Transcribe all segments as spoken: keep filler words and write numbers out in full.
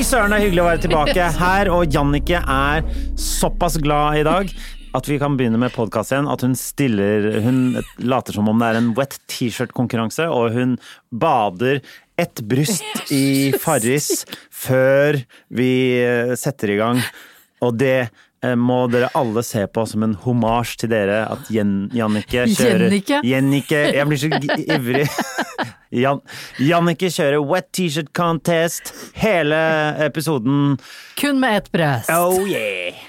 søren, det er hyggelig å være tilbake her, og Jannicke er såpass glad i dag at vi kan begynne med podcast igjen, at hun stiller, hun later som om det er en wet t-shirt-konkurranse, og hun bader et bryst i Farris før vi setter i gang, og det må dere alle se på som en hommage til dere, at Jan, Jannicke kjører... Jannicke? Jannicke, jeg blir så ivrig. Jan, Jannicke kjører wet t-shirt contest hele episoden. Kun med ett brøst. Oh yeah!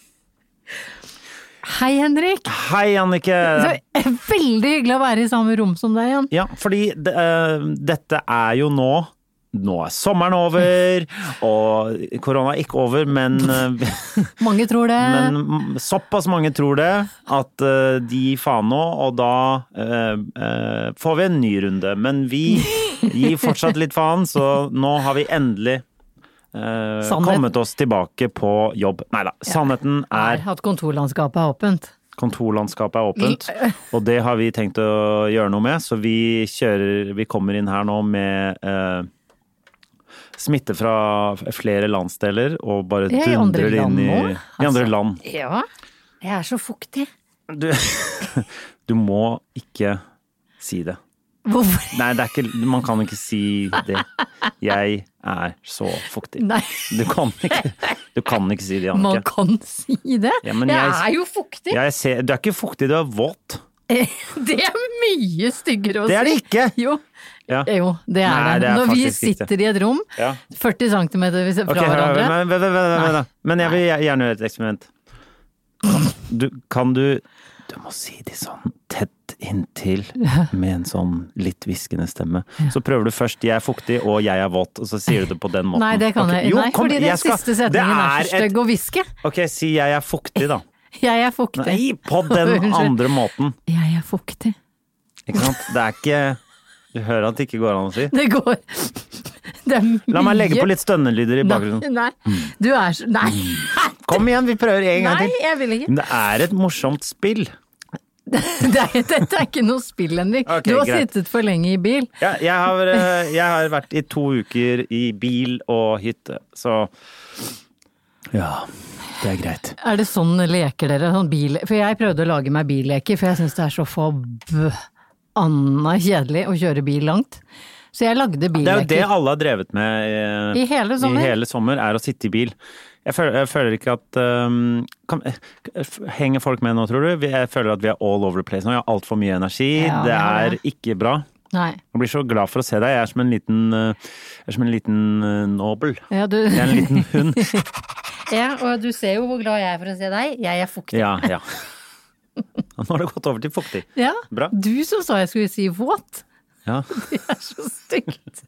Hei Henrik. Hei Jannicke. Det er veldig hyggelig å være i samme rom som deg igjen. Ja, fordi det, uh, dette er jo nå, nå er sommeren over, og korona er ikke over, men... Uh, mange tror det. Men såpass mange tror det, at uh, de faen nå, og da uh, uh, får vi en ny runde. Men vi gir fortsatt litt faen, så nå har vi endelig uh, kommet oss tilbake på jobb. Neida, sannheten er... At kontorlandskapet er åpent. Kontorlandskapet er åpent, og det har vi tenkt å gjøre noe med, så vi kjører, vi kommer inn her nå med... Uh, smitte fra flere landsdeler og bare dundrer inn i, i andre land. Ja, jeg er så fuktig. Du, du må ikke si det. Hvorfor? Nei, det er ikke, man kan ikke si det. Jeg er så fuktig. Nei. Du kan ikke, du kan ikke si det, Jannicke. Man kan si det. Ja, jeg, jeg er jo fuktig. Jeg ser, du er ikke fuktig, du er våt. Det er mye styggere å si. Det er det ikke. Jo. Ja. Jo, det er Nei, det. det er Når vi sitter ikke. I et rom, ja. førti centimeter fra okay, hverandre. Men, men, men, men, men jeg vil gjerne gjøre et eksperiment. Kan du, kan du, du må si det sånn tett inntil med en sånn litt viskende stemme. Så prøver du først, jeg er fuktig og jeg er våt, og så sier du det på den måten. Nei, det kan okay. jeg. Jo, Nei, kom, fordi den skal, siste setningen er, er så stygg å viske. Ok, si jeg er fuktig da. Jeg er fuktig. Nei, på den andre måten. Jeg er fuktig. Ikke sant? Det er ikke... Du hører at det ikke går an å si. Det går. Det er mye. La meg legge på litt stønnelyder i bakgrunnen. Nei, nei. Du er så... Nei. Kom igjen, vi prøver en gang til. Nei, jeg vil ikke. Det er et morsomt spill. Det er, dette er ikke noe spill, Henrik. Okay, du har greit. Sittet for lenge i bil. Ja, jeg har, jeg har vært i to uker i bil og hytte, så... Ja, det er greit. Er det sånn leker dere? Sånn bil... For jeg prøvde å lage meg billeker, for jeg synes det er så forb... Anna kjedelig å kjøre bil langt. Så jeg lagde billeker. Det er jo det alle har drevet med i, I, hele, sommer. i hele sommer, er å sitte i bil. Jeg føler, jeg føler ikke at... Um, kan, henger folk med nå, tror du? Jeg føler at vi er all over the place nå. Jeg har alt for mye energi. Ja, det er ja. Ikke bra. Nei. Jeg blir så glad for å se deg. Jeg er som en liten, jeg er som en liten nobel. Ja, du... Jeg er en liten hund. Ja, og du ser jo hvor glad jeg er for å se deg. Jeg er fuktig. Ja, ja. Nå har det gått over til fuktig. Ja, bra. Du som sa jeg skulle si våt. Ja. Det er så stygt.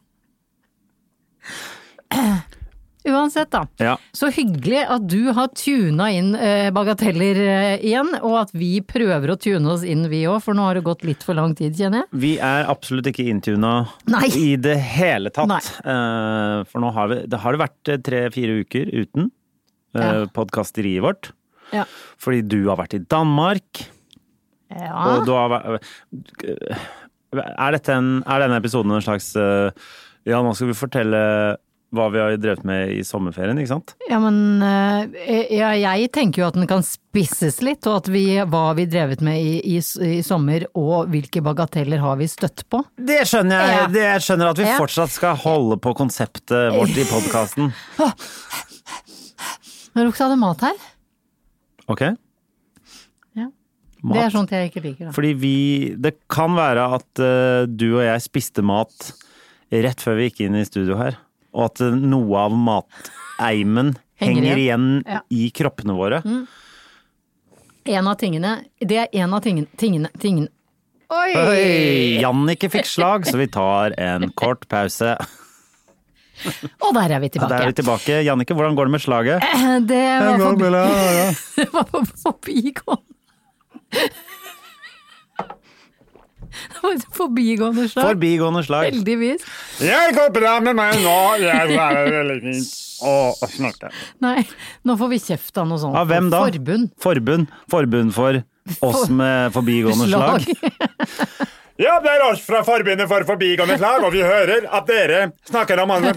Uansett da, ja. Så hyggelig at du har tunet inn eh, bagateller eh, igjen, og at vi prøver å tune oss inn vi også, for nå har det gått litt for lang tid, kjenner jeg. Vi er absolutt ikke intuna i det hele tatt. Uh, for nå har vi, det har det vært tre-fire uker uten uh, ja. podcasteriet vårt. Ja. Fordi du har vært i Danmark. Ja. Og du har vært... Er, dette en, er denne episoden en slags... Ja, nå skal vi fortelle hva vi har drevet med i sommerferien, ikke sant? Ja, men ja, jeg tenker jo at den kan spisses litt, og at vi, hva vi drevet med i, i, i sommer, og hvilke bagateller har vi støtt på. Det skjønner jeg. Ja. Det jeg skjønner at vi ja. fortsatt skal holde på konseptet vårt i podcasten. Men lukta det mat her? Ok. Ja. Mat. Det er sånt jeg ikke liker da. Fordi vi, det kan være at uh, du og jeg spiste mat rett før vi gikk inn i studio her, og at uh, noe av mateimen henger, henger igjen ja. I kroppene våre. Mm. En av tingene, det er en av tingene, tingene, tingene. Oi! Oi! Jannicke fikk slag, så vi tar en kort pause. Og der er vi tilbake. Ja, der er vi tilbake. Jannicke, hvordan går det med slaget? Det var forbi... Det var på forbigående. Det var et forbigående slag. Forbigående slag. Heldigvis. Jeg går bra med meg nå. Jeg er veldig fint. Åh, snakke. Nei, nå får vi kjeft av noe sånt. Av hvem da? Forbund. Forbund. Forbund for oss med forbigående slag. Ja, det er oss fra Forbundet for forbigående slag, og vi hører at dere snakker om andre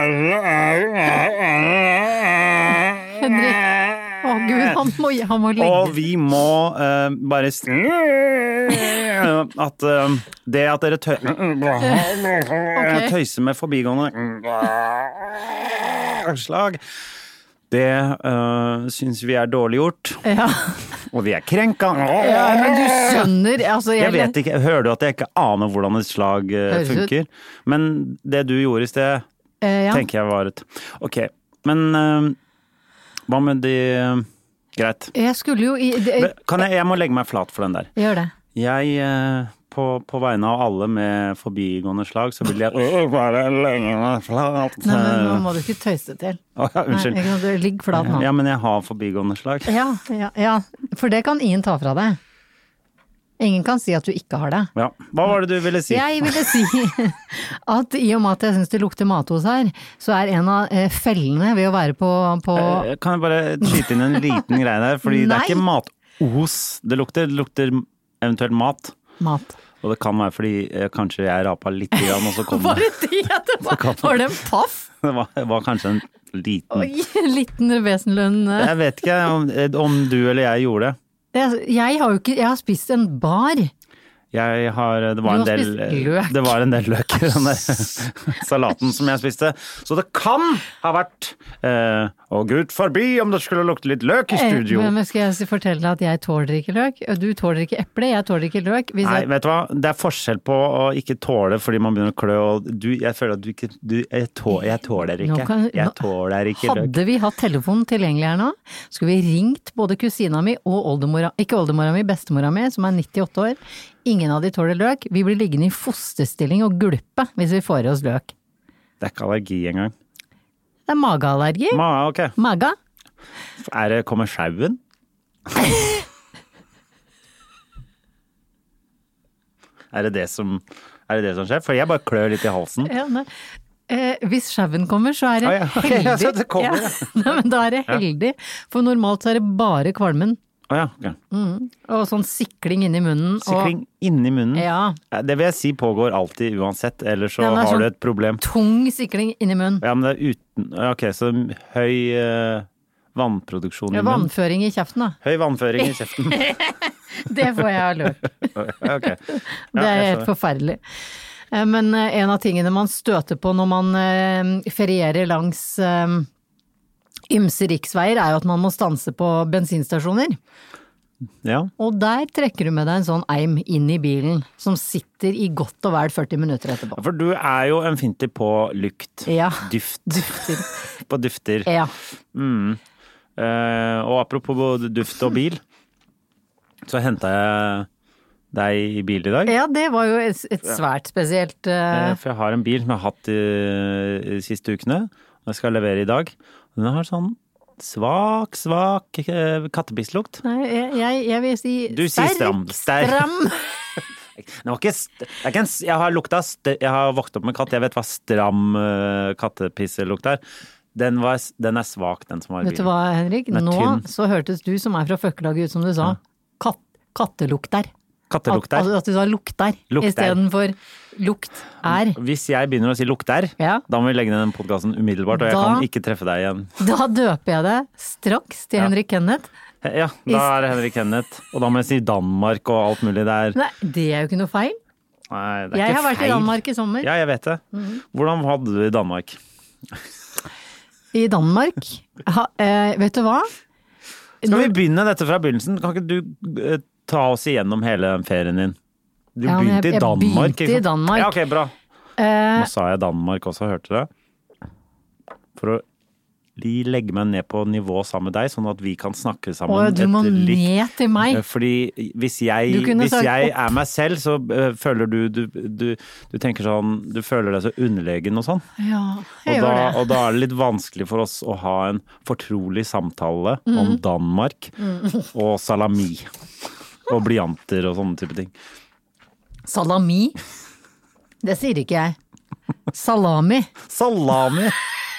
Henrik, å Gud, han må, han må legge. Og vi må uh, bare s- at uh, det at dere tøy Ok. tøyser med forbigående slag, det uh, syns vi er dårlig gjort, Ja. og vi er krenka. Ja, men du skjønner, altså Jeg vet ikke, hører du at jeg ikke aner hvordan et slag uh, Høres ut. funker? Men det du gjorde i sted, Eh, ja. tenker jeg var et Ok, men uh, hva med de uh, Greit. Jeg skulle jo i det, Men Kan jeg, jeg må legge meg flat for den der. Gjør det. Jeg, uh, på, på vegne av alle med forbigående slag, så vil jeg uh, bare legge meg flat. Nei, men nå må du ikke tøyse til. Å, ja, Nei, unnskyld. ikke sant, du ligg flat nå. Ja, men jeg har forbigående slag. Ja, ja, ja, for det kan ingen ta fra deg. Ingen kan si at du ikke har det. Ja. Hva var det du ville si? Jeg ville si at i og med at jeg syns det lukter matos her, så er en av eh, fellene ved å være på, på Eh, Kan jeg bare skyte inn en liten greie der? Fordi det Nei. er ikke matos det lukter. Det lukter eventuelt mat. mat. Og det kan være fordi eh, kanskje jeg rapa litt, grann, og så kom Var det. det det det var? Var det en paff? Det var, det var kanskje en liten Oi, en liten vesenlønn. eh. Jeg vet ikke om, om du eller jeg gjorde det. Jeg, jeg har jo ikke Jeg har spist en bar. Jeg har, det var Du en har del, spist løk. det var en del løk i den der salaten som jeg spiste. Så det kan ha vært, eh, å gud forbi om det skulle lukte litt løk i studio. Eh, Men skal jeg si- fortelle deg at jeg tåler ikke løk? Du tåler ikke eple, jeg tåler ikke løk. Hvis Nei, jeg, vet du hva? Det er forskjell på å ikke tåle fordi man begynner å klø, og du, jeg føler at du ikke, du, jeg, tå, jeg tåler Nå ikke. kan- Jeg nå- tåler ikke løk. hadde vi hatt telefonen tilgjengelig her nå, skulle vi ringt både kusina mi og oldemora, ikke oldemora mi, bestemora mi, som er nittiåtte år. Ingen av de tåler løk. Vi blir liggende i fosterstilling og gulpe hvis vi får i oss løk. Det er ikke allergi engang. Det er mageallergi. Ma, ok. Maga. Er det, kommer sjauen? Er det det som, er det det som skjer? For jeg bare klør litt i halsen. Ja, nei. Eh, hvis sjauen kommer, så er det Å ja, ok, heldig. så det kommer, ja. Nei, men da er det heldig. For normalt så er det bare kvalmen. Å ja, ok. Og sånn sikling inni munnen. Sikling inni munnen. Og, ja, Det vil jeg si pågår alltid uansett, ellers så Ja, det er har sånn- du et problem. tung sikling inni munnen. Ja, men det er uten, ja, ok, så høy eh, vannproduksjon i Ja, munnen. vannføring i kjeften, da. Høy vannføring i kjeften. Det får jeg av løk. Ja, ok. Ja, Det er jeg helt skjønner. forferdelig. Eh, Men eh, en av tingene man støter på når man eh, ferierer langs eh, ymse riksveier, er jo at man må stanse på bensinstasjoner. Ja. Og der trekker du med deg en sånn eim inn i bilen, som sitter i godt og vel førti minutter etterpå. For du er jo en finter på lukt. Ja. Dyft. Dufter. På dufter. Ja. Mm. Eh, og apropos både duft og bil, så hentet jeg deg i bil i dag. ja, det var jo et, et svært spesielt Eh, eh, For jeg har en bil som jeg har hatt i, i de siste ukene, og jeg skal levere i dag. Den har sånn svak, svak eh, kattepisslukt. Nei, jeg, jeg, jeg vil si Du sier stram. Ster- Stram. Det var ikke, st- det er ikke en, s- jeg har lukta, st- jeg har vokst opp med katt, jeg vet hva stram uh, kattepisselukt er. Den, var, s- den er svak, den som var i Vet du bilen. hva, Henrik? Den er Nå tynn. så hørtes du som er fra føkkelaget ut som du sa. Katt, kattelukter. At, Kattelukt der. altså at du sa lukter, Lukter. istedenfor lukt er. Hvis jeg begynner å si lukter, Ja. da må vi legge ned den podcasten umiddelbart, og jeg Da- kan ikke treffe deg igjen. Da døper jeg det straks til Ja. Henrik Kenneth. Ja, da er det Henrik Kenneth, og da må jeg si Danmark og alt mulig der. Nei, det er jo ikke noe feil. Nei, det er Jeg ikke har vært feil. i Danmark i sommer. Ja, jeg vet det. Hvordan hadde du i Danmark? I Danmark ha, eh, Vet du hva? Skal vi begynne dette fra begynnelsen? Kan ikke du eh, ta oss igjennom hele den ferien din? Du Ja, men jeg- begynte i jeg Danmark, begynte ikke sant? i Danmark. Ja, ok, bra. Eh, Nå sa jeg Danmark også, hørte du det? For å li- legge meg ned på nivå sammen med deg, sånn at vi kan snakke sammen. og du må etter likt- ned til meg. Fordi hvis jeg, Du kunne hvis sagt jeg opp. er meg selv, så øh, føler du du, du du tenker sånn Du føler deg så underlegen og sånn. Ja, Og jeg da, gjør det. og da er det litt vanskelig for oss å ha en fortrolig samtale Mm. om Danmark og salami. Og blyanter og sånne type ting. Salami? Det sier ikke jeg. Salami. Salami!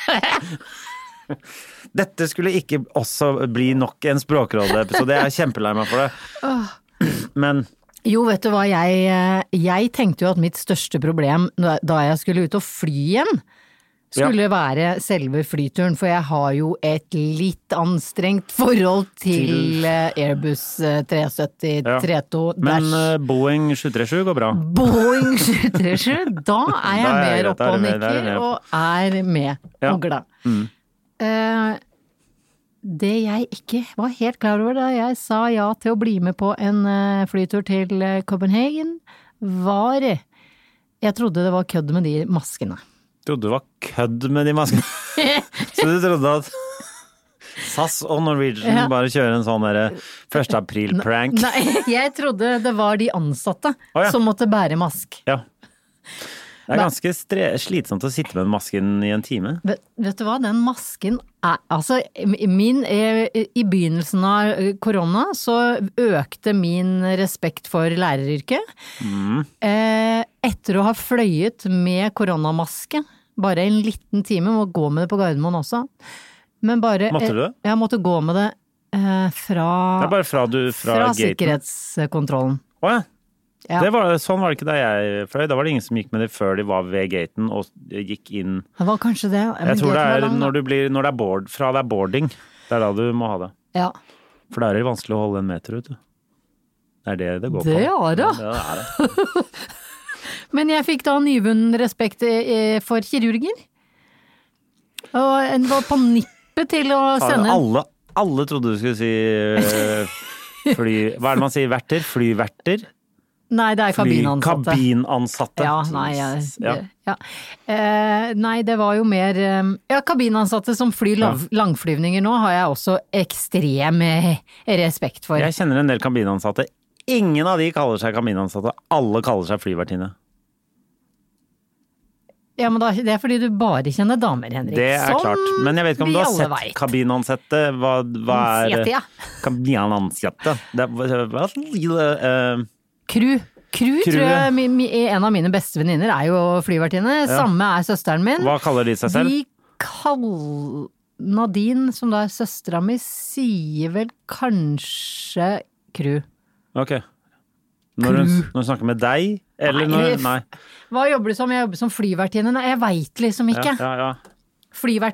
Dette skulle ikke også bli nok en Språkrådet-episode. Jeg er kjempelei meg for det. Men Jo, vet du hva, jeg, jeg tenkte jo at mitt største problem da jeg skulle ut og fly igjen, skulle ja. være selve flyturen, for jeg har jo et litt anstrengt forhold til, til... Airbus tre sytti tretto ja. Men uh, Boeing sju tre sju går bra. Boeing sju tre sju, da er jeg da mer oppe og nikker og er med ja. og glad. Mm. Uh, det jeg ikke var helt klar over da jeg sa ja til å bli med på en uh, flytur til uh, Copenhagen, var jeg trodde det var kødd med de maskene. Trodde det var kødd med de maskene. Så du trodde at S A S og Norwegian ja. bare kjører en sånn der første april-prank? Nei, jeg trodde det var de ansatte oh, ja. som måtte bære mask. Ja. Det er ganske stre- slitsomt å sitte med masken i en time. Vet, vet du hva, den masken er, altså min, i begynnelsen av korona så økte min respekt for læreryrket. Mm. Etter å ha fløyet med koronamaske, bare en liten time, må gå med det på Gardermoen også. Men bare, måtte du det? Jeg måtte gå med det fra, det er bare fra, du, fra, fra sikkerhetskontrollen. Åja. Ja. Det var, sånn var det ikke da jeg fløy. Da var det ingen som gikk med det før de var ved gaten og gikk inn. Det var kanskje det. Men jeg tror det er når, du blir, når det er board, fra det er boarding, det er da du må ha det. Ja. For det er vanskelig å holde en meter ute. Det er det det går det på. Er det. Ja, det er det. Men jeg fikk da nyvunnen respekt for kirurger. Og en var på nippet til å sende... Alle, alle trodde du skulle si fly... Hva er det man sier? Verter? Flyverter? Nei, det er kabinansatte. Fly, kabinansatte. Ja, nei, jeg, ja. Ja. Eh, nei, det var jo mer ja, kabinansatte som flyr lav, ja. langflyvninger nå har jeg også ekstrem respekt for. Jeg kjenner en del kabinansatte. Ingen av de kaller seg kabinansatte. Alle kaller seg flyvertinne. Ja, men da, det er fordi du bare kjenner damer, Henrik. Det er som klart. Men jeg vet ikke om du har sett vet. kabinansatte. Hva, hva er Ansette, ja. kabinansatte? Det er, hva er Crew. Crew, Crew tror jeg, en av mine beste venninner er jo flyvertinne. Ja. Samme er søsteren min. Hva kaller de seg selv? De kaller Nadine, som da er søstera mi, sier vel kanskje Crew. Ok. Når hun, når hun snakker med deg? Eller nei, når, nei. Hva jobber du som? Jeg jobber som flyvertinne. Nei, jeg vet liksom ikke. Ja, ja, ja. Flyvert.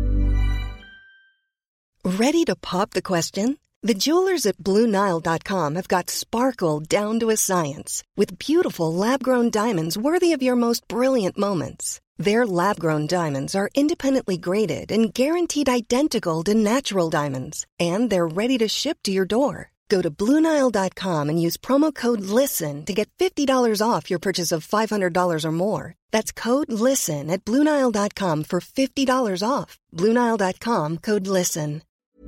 Ready to pop the question? The jewelers at Blue Nile dot com have got sparkle down to a science with beautiful lab-grown diamonds worthy of your most brilliant moments. Their lab-grown diamonds are independently graded and guaranteed identical to natural diamonds, and they're ready to ship to your door. Go to Blue Nile dot com and use promo code LISTEN to get fifty dollars off your purchase of five hundred dollars or more. That's code LISTEN at Blue Nile dot com for fifty dollars off. Blue Nile dot com, code LISTEN.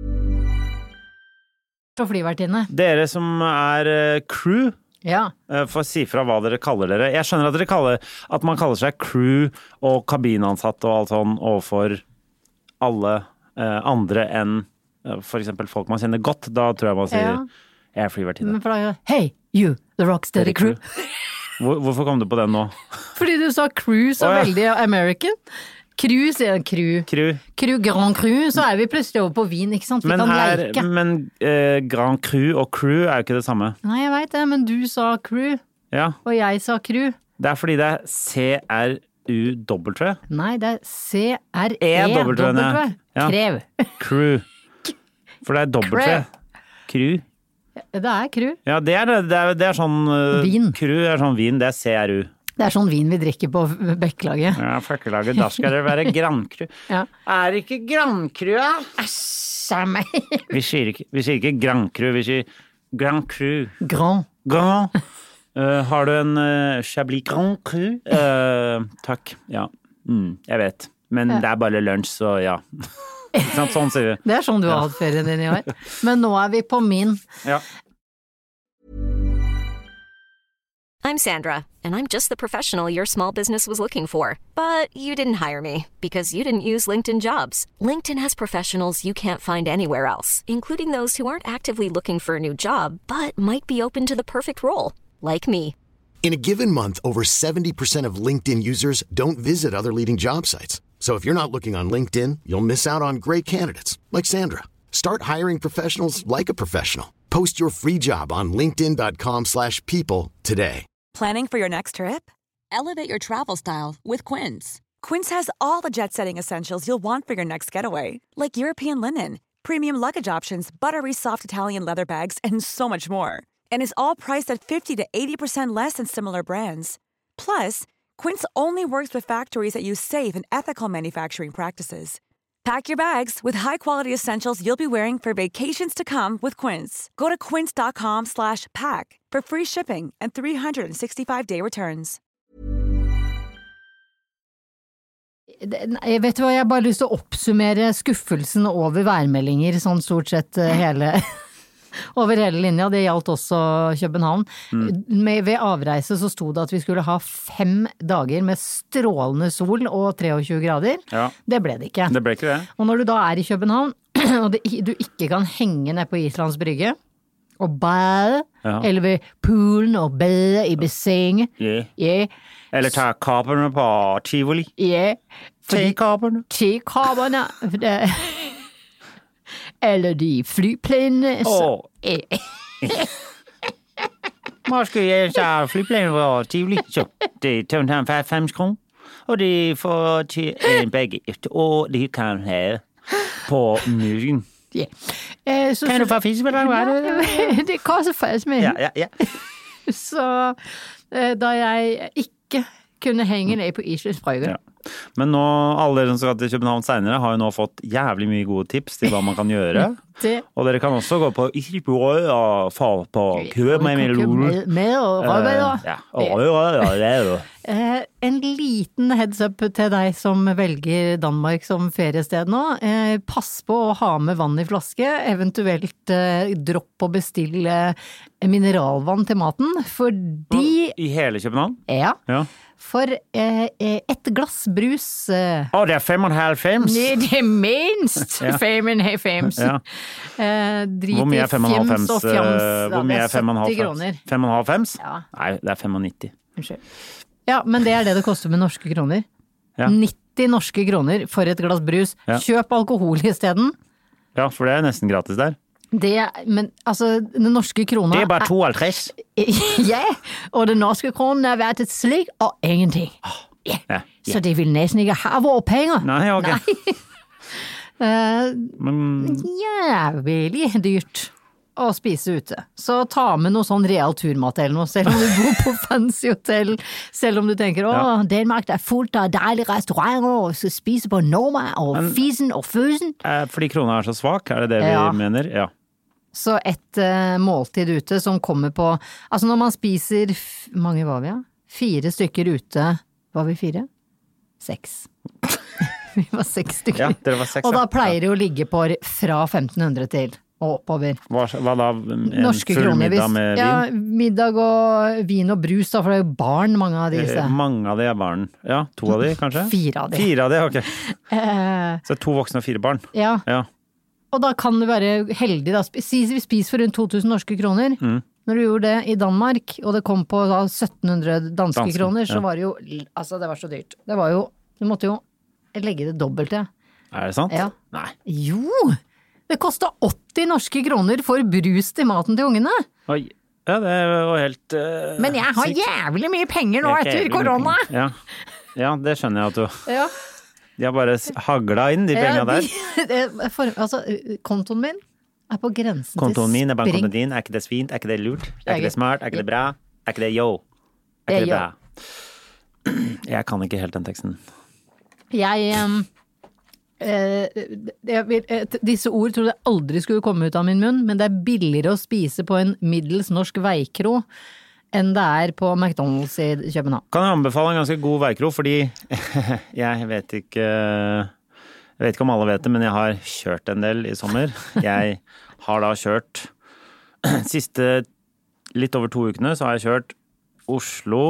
Og flyvertinne. Dere som er uh, crew, ja. uh, får si fra hva dere kaller dere. Jeg skjønner at dere kaller, at man kaller seg crew og kabinansatt og alt sånn overfor alle uh, andre enn uh, for eksempel folk man kjenner godt. Da tror jeg man sier ja. jeg er flyvertinne. Men for da, hey, you, the rocksteady crew. Hvor, hvorfor kom du på den nå? Fordi du sa crew så oh, ja. veldig American. Crew, sier en crew. Crew. Crew Grand Cru, så er vi plutselig over på vin, ikke sant? Vi men kan her, leke. Men eh, Grand Cru og crew er jo ikke det samme. Nei, jeg vet det, men du sa crew, ja. og jeg sa crew. Det er fordi det er C R U W. Nei, det er C R E W. Ja. Krev. Crew. For det er W. Crew. Det er crew. Ja, det er, det er, det er sånn uh, vin. Crew er sånn vin, det er C R U. Det er sånn vin vi drikker på Bekkelaget. Ja, Bekkelaget, da skal det være Grand Cru. Ja. Er det ikke Grand Cru, da? Æsj, er meg. vi, sier ikke, vi sier ikke Grand Cru, vi sier Grand Cru. Grand. Grand. Uh, har du en uh, Chablis Grand Cru? Uh, takk, ja. Mm, jeg vet. Men ja. det er bare lunsj, så ja. sånn sier vi. Det er sånn du har ja. hatt ferien din i år. Men nå er vi på min. Ja. I'm Sandra, and I'm just the professional your small business was looking for. But you didn't hire me, because you didn't use LinkedIn Jobs. LinkedIn has professionals you can't find anywhere else, including those who aren't actively looking for a new job, but might be open to the perfect role, like me. In a given month, over seventy percent of LinkedIn users don't visit other leading job sites. So if you're not looking on LinkedIn, you'll miss out on great candidates, like Sandra. Start hiring professionals like a professional. Post your free job on linkedin.com slash people today. Planning for your next trip? Elevate your travel style with Quince. Quince has all the jet-setting essentials you'll want for your next getaway, like European linen, premium luggage options, buttery soft Italian leather bags, and so much more. And is all priced at fifty to eighty percent less than similar brands. Plus, Quince only works with factories that use safe and ethical manufacturing practices. Pack your bags with high-quality essentials you'll be wearing for vacations to come with Quince. Go to quince.com slash pack for free shipping and three sixty-five day returns. Jeg vet hva, jeg har bare lyst til å oppsummere skuffelsen over værmeldinger, sånn stort sett hele, over hele linja. Det gjaldt også København. Mm. Med, ved avreise så sto det at vi skulle ha fem dager med strålende sol og treogtjue grader. Ja. Det ble det ikke. Det ble ikke det. Og når du da er i København, og det, du ikke kan henge ned på Islands brygge, og bade, ja. Eller ved poolen og bade i basseng. Yeah. Yeah. Eller ta kaperne på Tivoli. Yeah. T-kaperne. T-kaperne. Eller de flyplanene. Åh. Måske jeg tager flyplanen på Tivoli, så det tager fem kroner, og det får til en baguette, og det kan have på myggen. Yeah. Eh, så, kan du få fisk med deg? Ja, det koster faktisk med. Ja, ja, ja. Så eh, da jeg ikke kunne henge ned på Islands brygge. Ja. Men nå, alle dere som skal til København senere, har jo nå fått jævlig mye gode tips til hva man kan gjøre. Det. Og dere kan også gå på Islandsbrød og få på kø med melon. Med og rødbeder. Ja, og rødbeder, det er jo. Eh, en liten heads up til deg som velger Danmark som feriested nå. Eh, pass på å ha med vann i flaske, eventuelt eh, dropp og bestille mineralvann til maten, fordi... I hele København? Ja. Ja. For eh, et glass brus... Eh, Å, det er fem og en halv fems! Det er minst ja. fem og en halv fems. Ja. Eh, drit hvor mye er fem og en halv fems? Og fjams, hvor mye er fem og en halv kroner. Fem og en halv fems? Ja. Nei, det er femognitti. Unnskyld. Ja, men det er det det koster med norske kroner. Ja. nitti norske kroner for et glass brus. Ja. Kjøp alkohol i stedet. Ja, for det er nesten gratis der. Det, men altså, den norske krona... Det er bare to komma halvtreds. Ja, og den norske kronen er verdt et slik og ingenting. Ja. Ja, ja. Så det vil nesten ikke ha våre penger. Nei, ok. Nei. uh, men... Jævlig dyrt å spise ute. Så ta med noe sånn real turmat eller noe, selv om du bor på fancy hotell, selv om du tenker, åh, ja. Danmark det er fullt av deilige restauranter, og skal spise på Noma, og men, fisen og fusen. Fordi krona er så svak, er det det ja. Vi mener? Ja. Så et uh, måltid ute som kommer på, altså når man spiser, mange var vi ja? Fire stykker ute, var vi fire? Seks. Vi var seks stykker. Ja, dere var seks, og da ja. pleier det å ligge på fra femten hundre til og oppover. Hva, hva da? En norske full kroner, middag med ja, vin? Ja, middag og vin og brus da, for det er jo barn, mange av disse. Eh, mange av de er barn. Ja, to av de kanskje? Fire av de. Fire av de, ok. Eh, Så to voksne og fire barn? Ja. Ja. Og da kan du være heldig da, si vi spiser for rundt to tusen norske kroner. Mm. Når du gjorde det i Danmark, og det kom på da sytten hundre danske, danske kroner, så ja. Var det jo, altså det var så dyrt. Det var jo, du måtte jo legge det dobbelt til. Er det sant? Ja. Nei. Jo! Det kostet åtti norske kroner for brus til maten til ungene. Oi. Ja, det var helt uh, Men jeg har sykt. Jævlig mye penger nå etter korona! Ja. Ja, det skjønner jeg at du... Ja. De har bare hagla inn de pengene der. Ja, de, det, for, altså, kontoen min er på grensen kontoen til min er spring. Kontoen din, er ikke det svint, er ikke det lurt, er ikke det smart, er ikke det bra, er ikke det yo, er ikke det bra. Jeg kan ikke helt den teksten. Jeg, um, eh, jeg vil, eh, disse ord trodde jeg aldri skulle komme ut av min munn, men det er billigere å spise på en middels norsk veikro enn det er på McDonald's i København. Kan jeg anbefale en ganske god veikro, fordi jeg vet ikke, jeg vet ikke om alle vet det, men jeg har kjørt en del i sommer. Jeg har da kjørt, siste litt over to ukene, så har jeg kjørt Oslo,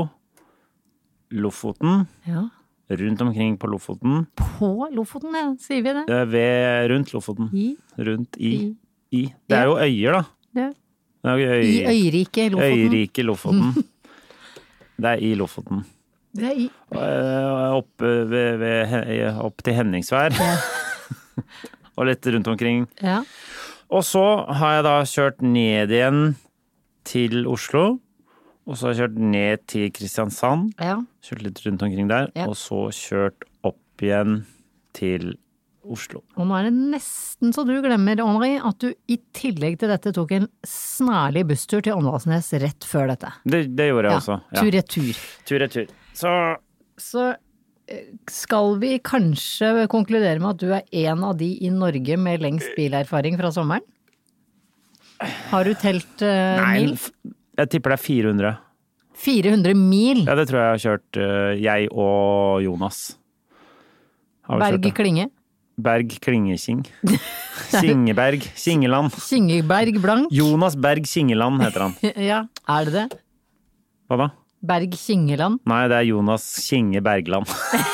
Lofoten, ja. Rundt omkring på Lofoten. På Lofoten, ja, sier vi det? Ved, rundt Lofoten. I? Rundt i. I. Det er jo øyer da. Ja. Øy, I øyrike Lofoten. Øyrike Lofoten. Det er i Lofoten. Det er i. Opp, ved, ved, opp til Henningsvær. Ja. Og litt rundt omkring. Ja. Og så har jeg da kjørt ned igjen til Oslo, og så har jeg kjørt ned til Kristiansand, Ja. kjørt litt rundt omkring der, Ja. og så kjørt opp igjen til Oslo. Og nå er det nesten så du glemmer, Henri, at du i tillegg til dette tok en snarlig busstur til Åndalsnes rett før dette. Det, det gjorde jeg Ja, også. Ja. tur-retur. Tur-retur. Så Så eh, skal vi kanskje konkludere med at du er en av de i Norge med lengst bilerfaring fra sommeren? Har du telt eh, Nei, mil? f- jeg tipper det er fire hundre. fire hundre mil? Ja, det tror jeg jeg har kjørt, eh, jeg og Jonas. Har vi kjørt Berg det. Klinge? Berg Klingeking. Kingeberg. Kingeland. Kingeberg Blank? Jonas Berg Kingeland heter han. Ja, er det det? Hva da? Berg Kingeland? Nei, det er Jonas Kinge Bergland.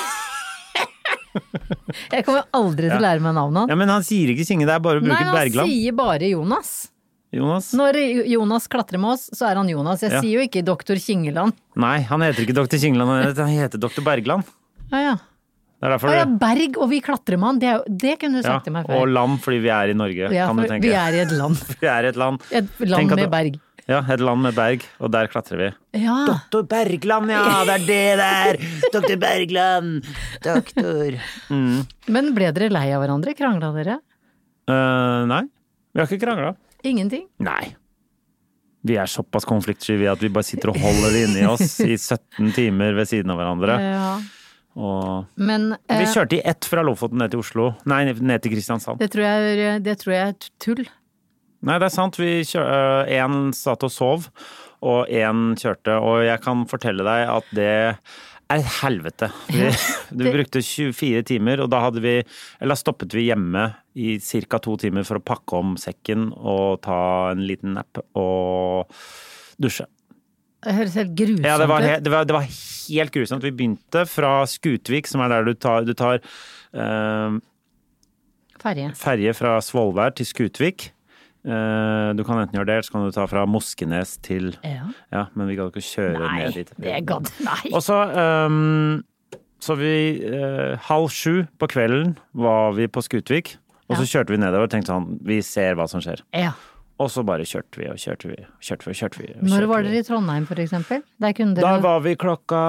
Jeg kommer aldri til å lære meg navnet hans. Ja, men han sier ikke Kinge, det er bare å bruke Nei, han Bergland. sier bare Jonas. Jonas? Når Jonas klatrer med oss, så er han Jonas. Jeg Ja. sier jo ikke doktor Kingeland. Nei, han heter ikke doktor Kingeland, han heter- han heter doktor Bergland. Ja, ja. Det er derfor Å ja, Berg, og vi klatrer med han. Det, er jo- det kunne du ja, sagt til meg og før. land fordi vi er i Norge, Ja, kan du for tenke. vi er i et land. Vi er i et land. Et Tenk land at med du- berg. Ja, et land med berg, og der klatrer vi. Ja. Doktor Bergland, ja, det er det der! Doktor Bergland! Doktor. Mm. Men ble dere lei av hverandre? Krangla dere? Eh, nei, vi har ikke kranglet. Ingenting? Nei. Vi er såpass konfliktsky at vi bare sitter og holder det inni oss i sytten timer ved siden av hverandre. Ja. Og Men vi eh, kjørte i ett fra Lofoten ned til Oslo. Nei, ned til Kristiansand. det, tror jeg, det tror jeg er tull. Nei, det er sant. Vi kjør, en satt og sov, og en kjørte. Og jeg kan fortelle deg at det er et helvete. Vi, du det- brukte tjuefire timer, og da hadde vi, eller stoppet vi hjemme i cirka to timer for å pakke om sekken og ta en liten napp og dusje. Det høres helt grusomt Ja, det var, ut. he, det, var, det var helt grusomt. Vi begynte fra Skutvik, som er der du tar, du tar eh, Ferje. ferje fra Svolvær til Skutvik. Eh, du kan enten gjøre det, eller så kan du ta fra Moskenes til Ja. Ja, men vi gadd ikke kjøre Nei, ned dit. det gadd Nei. Og så um, Så vi eh, halv sju på kvelden var vi på Skutvik, og så kjørte vi nedover og tenkte sånn, vi ser hva som skjer. Ja. Og så bare kjørte vi og kjørte vi, kjørte vi og kjørte vi. Og Når kjørte var vi. dere i Trondheim, for eksempel? Der kunne dere Da var vi klokka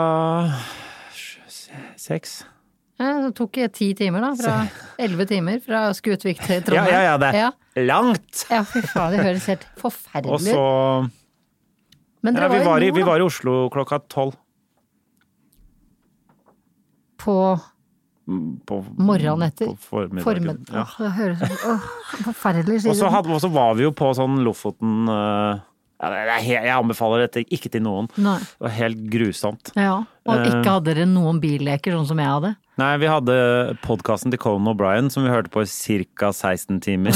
seks. Ja, det tok ti timer, da. Fra elleve timer fra Skutvik til Ja, Trondheim. ja, ja, det Ja. er langt! Ja, fy faen, det høres helt forferdelig Og så ut. Men ja, dere vi, var, var i, jo vi nord, da. var i Oslo klokka tolv. På På morgenen etter. På formiddagen. formiddag. Ja. Åh, det høres åh, forferdelig Og så, siden. hadde, og så var vi jo på sånn Lofoten eh, ja, det er he- Jeg anbefaler dette ikke til noen. Nei. Det var helt grusomt. Ja, og Eh. ikke hadde dere noen billeker, sånn som jeg hadde. Nei, vi hadde podkasten til Conan O'Brien som vi hørte på i ca. seksten timer.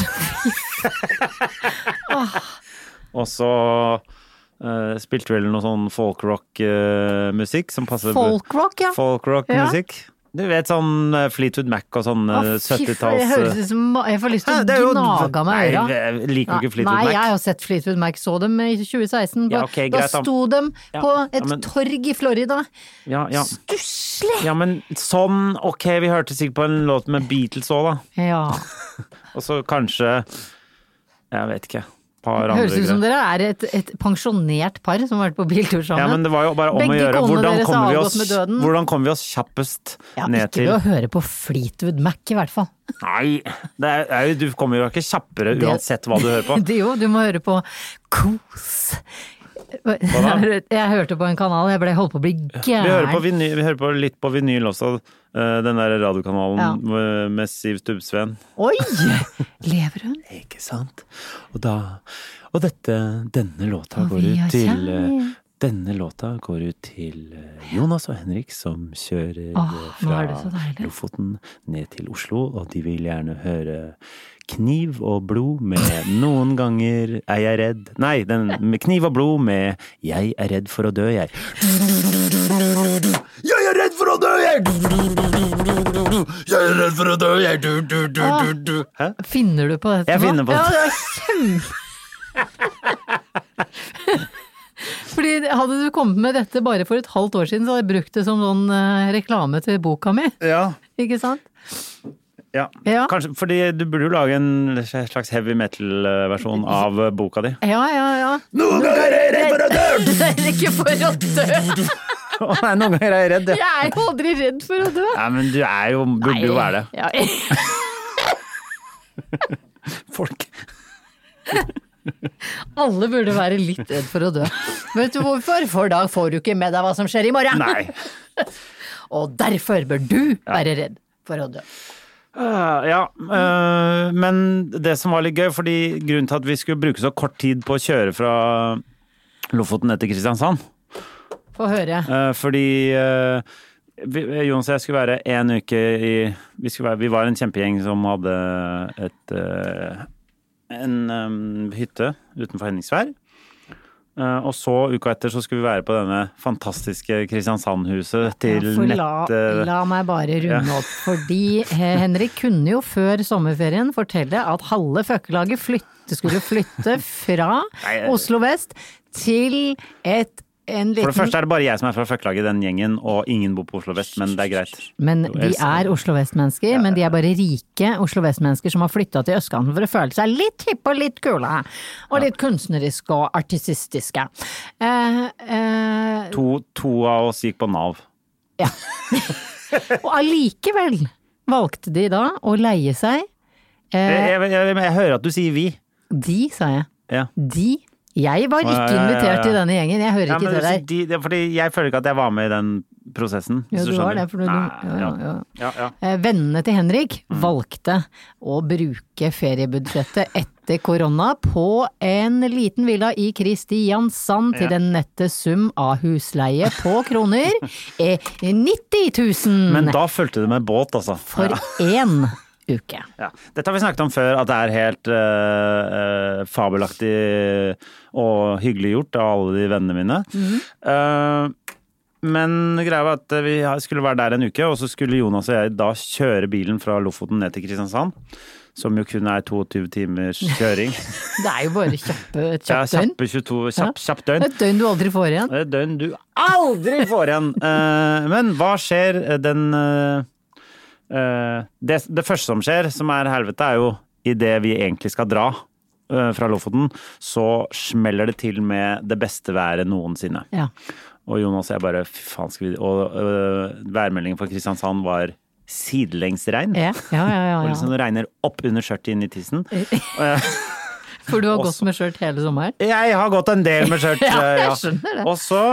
Og så eh, spilte vi vel noe sånn folkrock-musikk som passer Folkrock, ja. Folkrock-musikk. Du vet sånn eh, Fleetwood Mac og sånn Å, eh, fy faen, syttitalls det høres ut som Jeg får lyst Hæ, til det er å jo- gnage av meg øra. Nei, jeg liker jo ikke Fleetwood Nei, Mac. jeg har sett Fleetwood Mac, så dem i tjue seksten. Ja, På- ok, da greit, da. sto dem Ja, på ja, et men- torg i Florida. Ja, ja. Stusslig! ja, men sånn Ok, vi hørte sikkert på en låt med Beatles òg, da. Ja. Og så kanskje Jeg vet ikke. Par andre Høres ut som greier. dere er et, et pensjonert par som har vært på biltur sammen. Ja, men det var jo bare om å Begge gjøre. konene Hvordan deres har kommer vi avgått oss, med døden. hvordan kommer vi oss kjappest Ja, ned ikke til ved å høre på Fleetwood Mac, i hvert fall. Nei, det er, er jo, du kommer jo ikke kjappere Det- uansett hva du hører på. Det, jo, du må høre på Kos. da? Jeg hørte på en kanal, jeg ble holdt på å bli gæren. Vi hører på, vinyl, vi hører på litt på vinyl også, eh, den der radiokanalen Ja. med- med Siv Stubbsveen. Oi! Lever hun? Ikke sant? Og da Og dette, denne låta Og går vi er ut til eh, kjærlige. Denne låta går ut til eh, Jonas og Henrik som kjører Åh, eh, nå fra er det så deilig. Lofoten ned til Oslo, og de vil gjerne høre Kniv og blod med Noen ganger er jeg redd. Nei, den med Kniv og blod med Jeg er redd for å dø, jeg. Jeg er redd for å dø, jeg! Jeg er redd for å dø, jeg. Du, du, du, du, du. Hæ? Finner du på dette Jeg nå? finner på Ja, det. det var kjempe... Fordi hadde du kommet med dette bare for et halvt år siden, så hadde jeg brukt det som sånn eh, reklame til boka mi. Ja. Ikke sant? Ja. Ja. Kanskje, fordi du burde jo lage en slags heavy metal-versjon av boka di. Ja, ja, ja. Noen ganger er jeg redd for å dø! Det er ikke for å dø! Å nei, noen ganger er jeg redd, ja. Jeg er jo aldri redd for å dø. Ja, men du er jo, burde jo være det. Ja. Folk. Alle burde være litt redd for å dø. Vet du hvorfor? For da får du ikke med deg hva som skjer i morgen. Nei. Og derfor bør du være redd for å dø. Uh, ja, uh, men det som var litt gøy, fordi grunnen til at vi skulle bruke så kort tid på å kjøre fra Lofoten ned til Kristiansand. Få høre. Uh, fordi uh, vi, Jonas og jeg skulle være en uke i vi, skulle være, vi var en kjempegjeng som hadde et uh, en um, hytte utenfor Henningsvær. Uh, og så uka etter så skulle vi være på denne fantastiske Kristiansand-huset til ja, nett... La, la meg bare runde ja. opp, fordi Henrik kunne jo før sommerferien fortelle at halve føkkelaget flytte, skulle flytte fra Nei, Oslo vest til et en liten... For det første er det bare jeg som er fra Føkkelaget i den gjengen, og ingen bor på Oslo vest, men det er greit. Men de er Oslo vest-mennesker, ja, men de er bare rike Oslo vest-mennesker som har flyttet til østkanten for å føle seg litt hipp og litt kule, og litt kunstneriske og artististiske. Eh, eh, to, to av oss gikk på Nav. Ja. Og allikevel valgte de da å leie seg. Eh, jeg, jeg, jeg, jeg hører at du sier vi. De, sa jeg. Ja. De. Jeg var ikke invitert til denne gjengen, jeg hører ja, ikke til deg. De, de, fordi jeg føler ikke at jeg var med i den prosessen. Jo, du, du var det, for du... Nei, ja, ja, ja. Ja, ja. Eh, vennene til Henrik mm. valgte å bruke feriebudsjettet etter korona på en liten villa i Kristiansand til ja. Den nette sum av husleie på kroner eh, nitti tusen. Men da fulgte det med båt, altså. For én ja. uke. Ja. Dette har vi snakket om før, at det er helt uh, uh, fabelaktig og hyggelig gjort av alle de vennene mine. Mm. Uh, men greia var at vi skulle være der en uke, og så skulle Jonas og jeg da kjøre bilen fra Lofoten ned til Kristiansand, som jo kun er tjueto timers kjøring. Det er jo bare kjappe, et kjapt ja, døgn. Kjappe tjueto, kjapp, kjapp døgn. Et døgn du aldri får igjen. Et døgn du aldri får igjen. Uh, men hva skjer den... Uh, Uh, det, det første som skjer, som er helvete, er jo i det vi egentlig skal dra uh, fra Lofoten, så smeller det til med det beste været noensinne. Ja. Og Jonas og jeg bare, fy faen skal vi... Og uh, værmeldingen for Kristiansand var sidelengsregn. Ja, ja, ja. ja, ja. Og liksom det regner opp under skjørtet inn i tissen. For du har gått med skjørt hele sommeren? Jeg har gått en del med skjørt, ja. Jeg ja. skjønner det. Og så...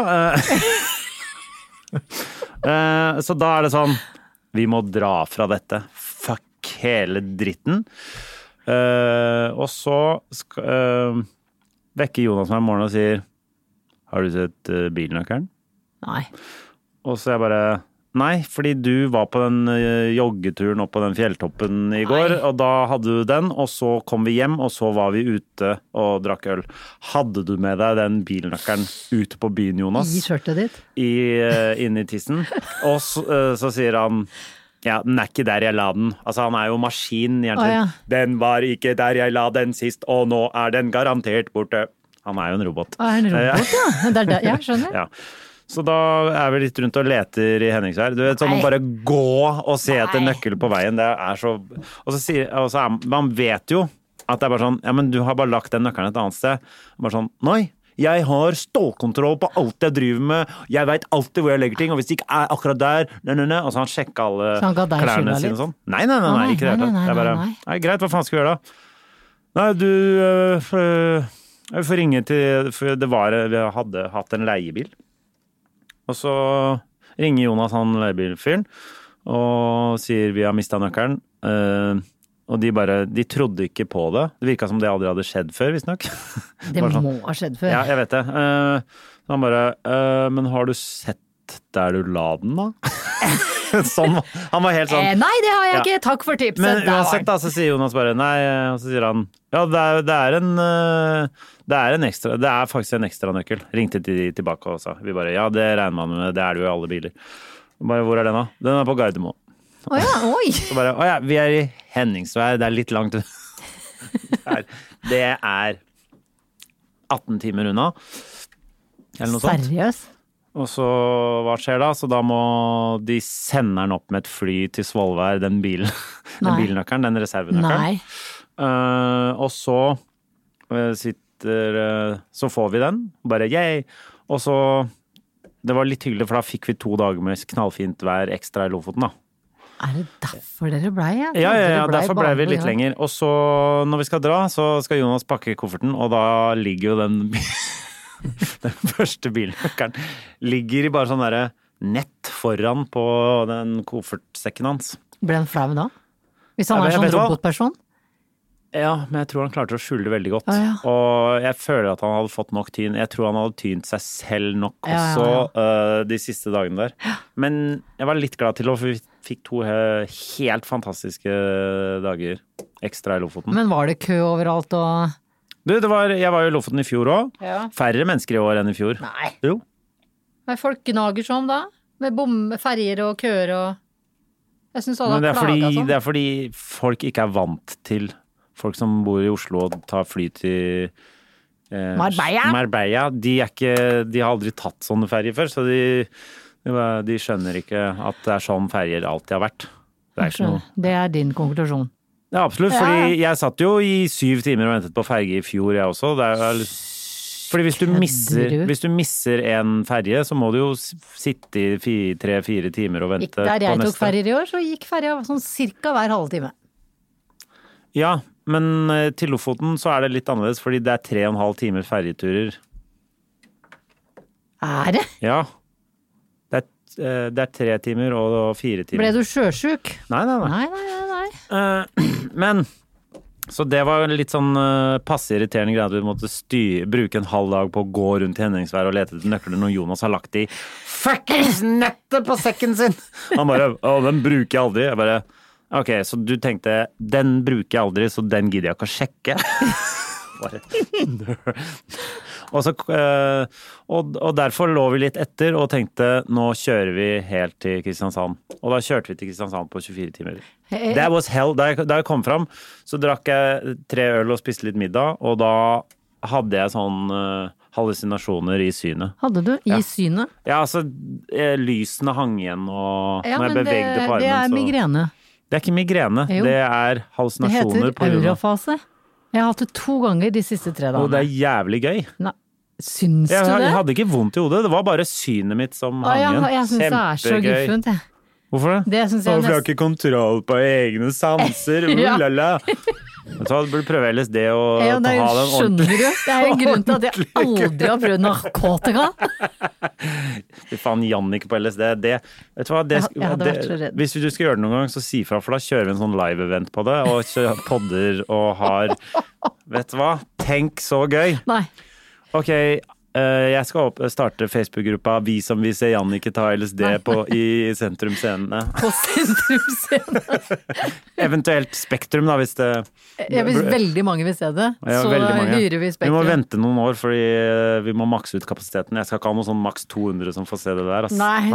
Uh, uh, så da er det sånn... Vi må dra fra dette. Fuck hele dritten. Uh, og så skal, uh, vekker Jonas meg i morgen og sier har du sett uh, bilnøkkelen? Nei. Og så jeg bare nei, fordi du var på den uh, joggeturen opp på den fjelltoppen i går, nei. Og da hadde du den, og så kom vi hjem, og så var vi ute og drakk øl. Hadde du med deg den bilnøkkelen ute på byen, Jonas? I skjørtet ditt? I, uh, inn i tissen. Og så, uh, så sier han ja, den er ikke der jeg la den. Altså, han er jo maskin, egentlig. Oh, ja. Den var ikke der jeg la den sist, og nå er den garantert borte. Han er jo en robot. Ah, en robot, ja. Det er det. Jeg skjønner. Ja. Så da er vi litt rundt og leter i Henningsvær. Du vet, sånn å bare gå og se etter Nei. nøkkel på veien, det er så... Og så sier, og så er, man vet jo at det er bare sånn, ja, men du har bare lagt den nøkkelen et annet sted. Bare sånn, nei, jeg har stålkontroll på alt jeg driver med, jeg vet alltid hvor jeg legger ting, og hvis det ikke er akkurat der, nei, nei, nei, og så han sjekket alle klærne sine og sånn. Nei, nei, nei, nei, ikke det. Nei, nei, nei, bare, nei, greit, hva faen skal vi gjøre da? Nei, du, øh, øh, jeg får ringe til, for det var, vi hadde hatt en leiebil. Og så ringer Jonas han leiebilfyren og sier vi har mistet nøkkelen. Uh, og de bare, de trodde ikke på det. Det virket som det aldri hadde skjedd før, visstnok. Det sånn, må ha skjedd før. Ja, jeg vet det. Uh, så han bare, uh, men har du sett der du la den da? Sånn, han var helt sånn. Eh, nei, det har jeg ja. ikke. Takk for tipset. Men uansett da, så sier Jonas bare, nei, og så sier han, ja, det er, det er en, det er en ekstra, det er faktisk en ekstra nøkkel. Ringte de tilbake og sa, vi bare, ja, det regner man med, det er det jo i alle biler. Og bare, hvor er den da? Den er på Gardermoen. Å ja, oi. Så bare, å ja, vi er i Henningsvær, det er litt langt. Det er atten timer unna. Eller noe sånt. Seriøst? Og så, hva skjer da? Så da må de sende den opp med et fly til Svolvær, den bilen, den bilnøkkelen, den reservenøkkelen. Nei. Uh, og så uh, sitter, uh, så får vi den, bare yay! Og så, det var litt hyggelig, for da fikk vi to dager med knallfint vær ekstra i Lofoten da. Er det derfor dere ble? Ja, ja, ja, ja ble derfor ble vi litt lenger. Og så, når vi skal dra, så skal Jonas pakke kofferten, og da ligger jo den den første bilnøkkelen ligger i bare sånn der nett foran på den koffertsekken hans. Ble han flau da? Hvis han er sånn robotperson? Ja, men jeg tror han klarte å skjule det veldig godt. Ah, ja. Og jeg føler at han hadde fått nok tyn. Jeg tror han hadde tynt seg selv nok også ja, ja, ja. Uh, de siste dagene der. Men jeg var litt glad til å, for vi fikk to helt fantastiske dager ekstra i Lofoten. Men var det kø overalt og... Du, det var, jeg var jo i Lofoten i fjor også. Ja. Færre mennesker i år enn i fjor. Nei. Jo. Hva er folk gnager sånn da? Med bom, ferger og køer og... Jeg synes alle har klaget sånn. Det er fordi folk ikke er vant til folk som bor i Oslo og tar fly til... Eh, Marbella? Marbella. De, er ikke, de har aldri tatt sånne ferger før, så de, de skjønner ikke at det er sånn ferger alltid har vært. Det er ikke noe... Det er din konklusjon. Ja, absolutt, fordi jeg satt jo i syv timer og ventet på ferge i fjor, jeg også. Det er, fordi hvis du, misser, hvis du misser en ferge, så må du jo sitte i tre-fire timer og vente på neste. Der jeg tok ferger i år, så gikk ferga sånn cirka hver halve time. Ja, men til Lofoten så er det litt annerledes, fordi det er tre og en halv timer fergeturer. Er det? Ja. Det er, det er tre timer og fire timer. Ble du sjøsjuk? Nei, nei, nei. Nei, nei, nei. Uh, men så det var litt sånn uh, passe irriterende greie at vi måtte styr, bruke en halv dag på å gå rundt i Henningsvær og lete etter nøkler når Jonas har lagt i fuckings nettet på sekken sin. Han bare, å, den bruker jeg aldri. Jeg bare, ok, så du tenkte, den bruker jeg aldri, så den gidder jeg ikke å sjekke. Bare og, så, uh, og, og derfor lå vi litt etter og tenkte, nå kjører vi helt til Kristiansand. Og da kjørte vi til Kristiansand på tjuefire timer. That was hell. Da jeg, da jeg kom fram, så drakk jeg tre øl og spiste litt middag, og da hadde jeg sånn uh, hallusinasjoner i synet. Hadde du? I ja. synet? Ja, altså, eh, lysene hang igjen, og ja, når jeg bevegde det, på armen, det er migrene. Så, det er ikke migrene, jo. Det er hallusinasjoner. Det heter eurofase. Jeg har hatt det to ganger de siste tre dagene. Og det er jævlig gøy. Nei, syns jeg, du det? Jeg hadde ikke vondt i hodet, det var bare synet mitt som hang igjen. Jeg, jeg synes det er så guffent, jeg. Hvorfor det? Det synes jeg Hvorfor har jeg ikke kontroll på egne sanser? ja. Ulala. Så du burde prøve L S D og ja, ta den ordentlig. Skjønner du? Det er en grunn til at jeg aldri har prøvd narkotika. Fy faen, Jannik på L S D. Det, vet du hva, det, jeg, jeg det, hvis du skal gjøre det noen gang, så si fra, for da kjører vi en sånn live-event på det, og podder og har, vet du hva, tenk så gøy. Nei. Ok, uh, jeg skal opp, starte Facebook-gruppa Vi som vil se Jannicke ta L S D på, i sentrumscenene. På sentrumscenene? Eventuelt Spektrum da, hvis det... Ja, hvis veldig mange vil se det, ja, så hyrer vi Spektrum. Vi må vente noen år, fordi vi må makse ut kapasiteten. Jeg skal ikke ha noe sånn maks to hundre som får se det der. Altså. Nei.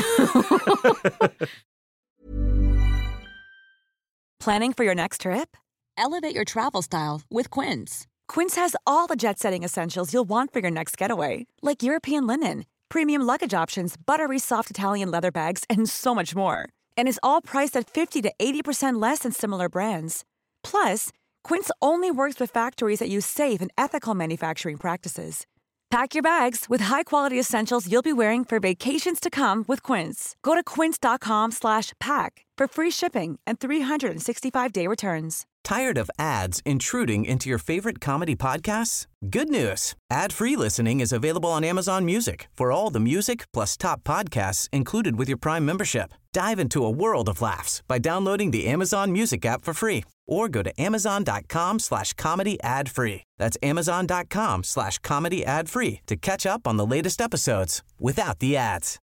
Planning for your next trip? Elevate your travel style with Quince. Quince has all the jet-setting essentials you'll want for your next getaway, like European linen, premium luggage options, buttery soft Italian leather bags, and so much more. And is all priced at fifty to eighty percent less than similar brands. Plus, Quince only works with factories that use safe and ethical manufacturing practices. Pack your bags with high-quality essentials you'll be wearing for vacations to come with Quince. Go to quince.com slash pack for free shipping and three sixty-five day returns. Tired of ads intruding into your favorite comedy podcasts? Good news. Ad-free listening is available on Amazon Music for all the music plus top podcasts included with your Prime membership. Dive into a world of laughs by downloading the Amazon Music app for free or go to amazon.com slash comedy ad free. That's amazon.com slash comedy ad free to catch up on the latest episodes without the ads.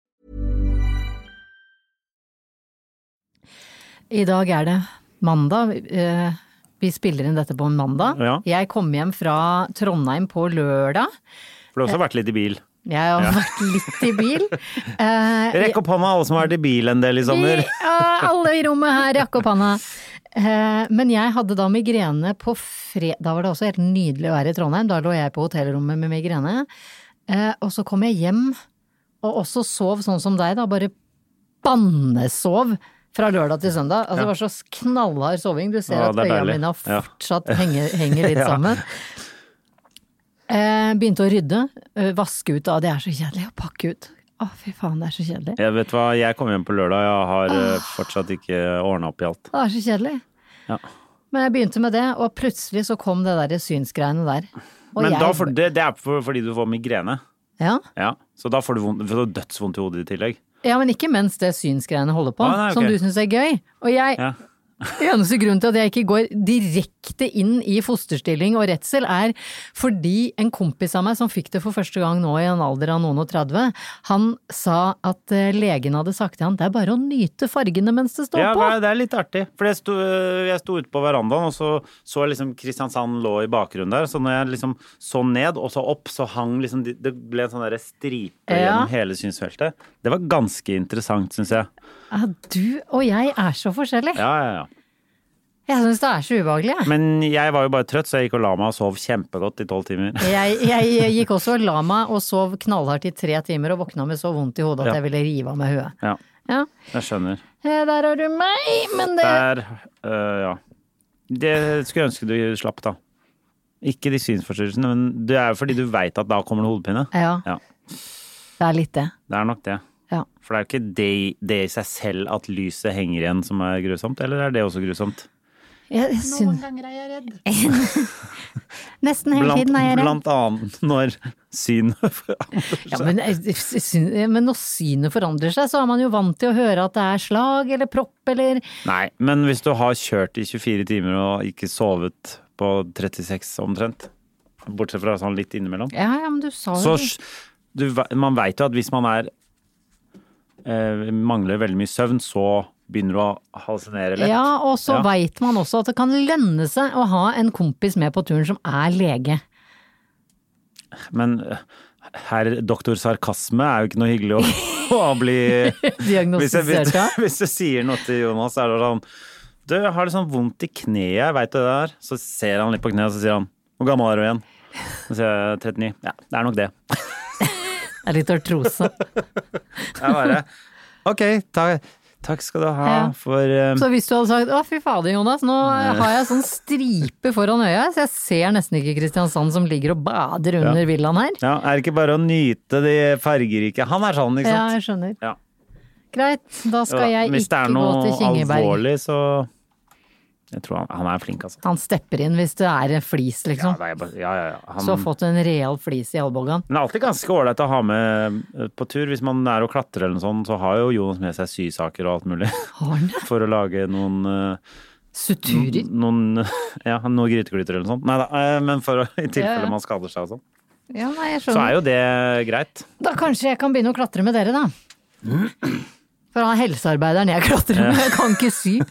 I dag er det mandag. Vi spiller inn dette på en mandag. Ja. Jeg kom hjem fra Trondheim på lørdag. For du har også vært litt i bil. Jeg har ja. vært litt i bil. Uh, Rekk opp hånda alle som har vært i bil en del i sommer. Vi, uh, alle i rommet her, rekk opp hånda. Uh, men jeg hadde da migrene på fredag. Da var det også helt nydelig å være i Trondheim. Da lå jeg på hotellrommet med migrene. Uh, og så kom jeg hjem og også sov sånn som deg da, bare bannesov fra lørdag til søndag. Altså, det var så knallhard soving. Du ser Ja, at det er øya deilig. mine Ja. fortsatt henger, henger litt Ja. sammen. Eh, begynte å rydde, eh, vaske ut, og det er så kjedelig å pakke ut. Å, fy faen, det er så kjedelig. Jeg vet hva, jeg kom hjem på lørdag, jeg har eh, fortsatt ikke ordnet opp i alt. Det er så kjedelig. Ja. Men jeg begynte med det, og plutselig så kom det der synsgreiene der. Og Men jeg, da får, det, det er for, fordi du får migrene. ja. Ja. Så da får du, vondt, får du dødsvondt i hodet i tillegg. ja, men ikke mens det synsgreiene holder på, Ah, nei, ok. som du synes er gøy. Og jeg, Ja. eneste grunn til at jeg ikke går direkte inn i fosterstilling og redsel er fordi en kompis av meg som fikk det for første gang nå i en alder av noen og tredve, han sa at eh, legen hadde sagt til han, det er bare å nyte fargene mens det står Ja, på. det er litt artig. For jeg sto, jeg sto ute på verandaen, og så så jeg liksom Kristiansand lå i bakgrunnen der. Så når jeg liksom så ned og så opp, så hang liksom Det ble en sånn der stripe Ja. gjennom hele synsfeltet. Det var ganske interessant, syns jeg. Ja, du og jeg er så forskjellige. Ja, ja, ja. Jeg synes det er så ubehagelig. jeg. Men jeg var jo bare trøtt, så jeg gikk og la meg og sov kjempegodt i tolv timer. Jeg, jeg gikk også og la meg og sov knallhardt i tre timer og våkna med så vondt i hodet at Ja. jeg ville rive av meg huet. Ja, Ja. jeg skjønner. Eh, Der har du meg, men det Der, øh, ja. Det skulle jeg ønske du slapp, da. Ikke de synsforstyrrelsene, men det er jo fordi du veit at da kommer det hodepine. Ja, Ja, det er litt det. det er nok det. Ja. For det er jo ikke det, det i seg selv at lyset henger igjen som er grusomt, eller er det også grusomt? Jeg, jeg syns ganger er jeg redd. Nesten hele Blant, tiden er jeg redd. blant annet når synet forandrer Ja, seg. men, jeg- jeg syns- men når synet forandrer seg, så er man jo vant til å høre at det er slag eller propp eller Nei, men hvis du har kjørt i tjuefire timer og ikke sovet på trettiseks omtrent, bortsett fra sånn litt innimellom, Ja, ja, men du sa så jo det. du, man veit jo at hvis man er eh, mangler veldig mye søvn, så begynner du å hallusinere lett. Ja, og så Ja. veit man også at det kan lønne seg å ha en kompis med på turen som er lege. Men eh, herr doktor Sarkasme er jo ikke noe hyggelig å, å bli hvis jeg, hvis, Diagnostisert av. hvis du sier noe til Jonas, så er det sånn Du, jeg har litt sånn vondt i kneet, veit du det der? Så ser han litt på kneet, og så sier han Hvor gammel er du igjen? Så sier jeg trettini. Ja, det er nok det. Det er litt artrose. Jeg bare Ok, takk, takk skal du ha Ja. for um, Så hvis du hadde sagt å fy fader Jonas, nå har jeg sånn stripe foran øya, så jeg ser nesten ikke Kristiansand som ligger og bader under Ja. villaen her. Ja, er det ikke bare å nyte de fargerike Han er sånn, ikke Ja, sant? jeg skjønner. Ja. Greit, da skal Ja, jeg hvis det ikke er gå noe til Kingeberg. alvorlig, så Jeg tror han, han er flink, altså. Han stepper inn hvis det er en flis, Ja, liksom. det er bare, ja, ja, ja. Han, Så har fått en real flis i albuen. Men det er alltid ganske ålreit å ha med eh, på tur. Hvis man er og klatrer eller noe sånt, så har jo Jonas med seg sysaker og alt mulig. Har han det? For å lage noen eh, Suturer. Noen Ja, noe gryteklytter eller noe sånt. Nei da, eh, men for å, i tilfelle Ja, ja. man skader seg og sånn. Ja, nei, jeg Så er skjønner. jo det greit. Da kanskje jeg kan begynne å klatre med dere, da. For han helsearbeideren jeg klatrer med, jeg kan ikke sy.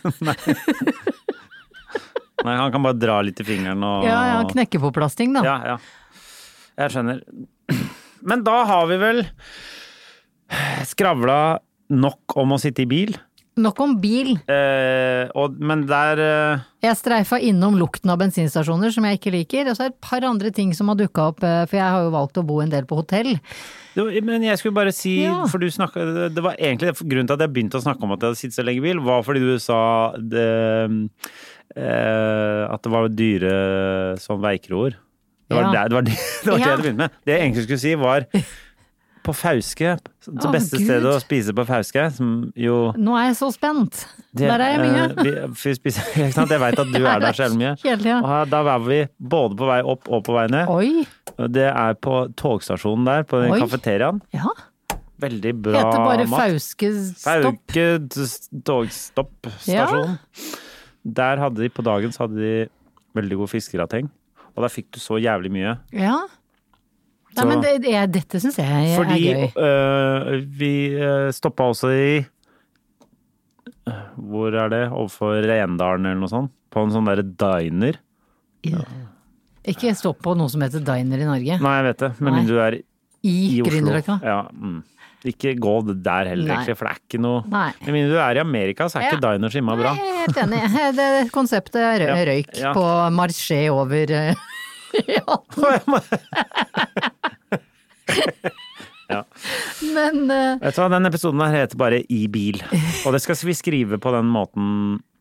Nei, han kan bare dra litt i fingeren og Ja, ja, knekke på plass ting, da. Ja, ja. Jeg skjønner. Men da har vi vel skravla nok om å sitte i bil. Nok om bil. Eh, og, men der eh, Jeg streifa innom lukten av bensinstasjoner som jeg ikke liker, og så er det et par andre ting som har dukka opp, eh, for jeg har jo valgt å bo en del på hotell. det var- Men jeg skulle bare si, Ja. for du snakket, det var egentlig grunnen til at jeg begynte å snakke om at jeg hadde sittet så lenge i bil, var fordi du sa det, eh, at det var dyre sånn veikroer. Det var, Ja. det, det var, det, det, var det Ja. jeg begynte med. Det jeg egentlig skulle si var på Fauske, det Å, beste Gud. stedet å spise på Fauske, som jo Nå er jeg så spent. det, Der er jeg mye. eh, vi, vi spiser, ikke sant? Jeg vet at du er der selv mye. Kjedelig, ja. Og her, da var vi både på vei opp og på vei ned. Oi. Og det er på togstasjonen der, på den Oi. kafeteriaen. Ja. Veldig bra Heter bare mat. Fauske stopp. Fauke togstoppstasjon. Der hadde de, på dagen så hadde de veldig god fiskegrateng. Og da fikk du så jævlig mye. Ja. Nei, Så- men det, det, dette syns jeg Fordi er gøy. øh, vi øh, stoppa også i øh, Hvor er det? Overfor Rendalen eller noe sånt. På en sånn derre diner. Ikke stå på noe som heter diner i Norge. Nei, jeg vet det. Med Nei. mindre du er I i Oslo. Grünerløkka. Ja, mm. Ikke gå der heller, Nei. egentlig, for det er ikke noe Nei. Med mindre du er i Amerika, så er Ja. ikke diner så innmari bra. Jeg er helt enig. Det konseptet rø Ja. røyk Ja. på marsjé over eh, ja. Ja. Men uh, Vet du hva, den episoden her heter bare I bil. Og det skal vi skrive på den måten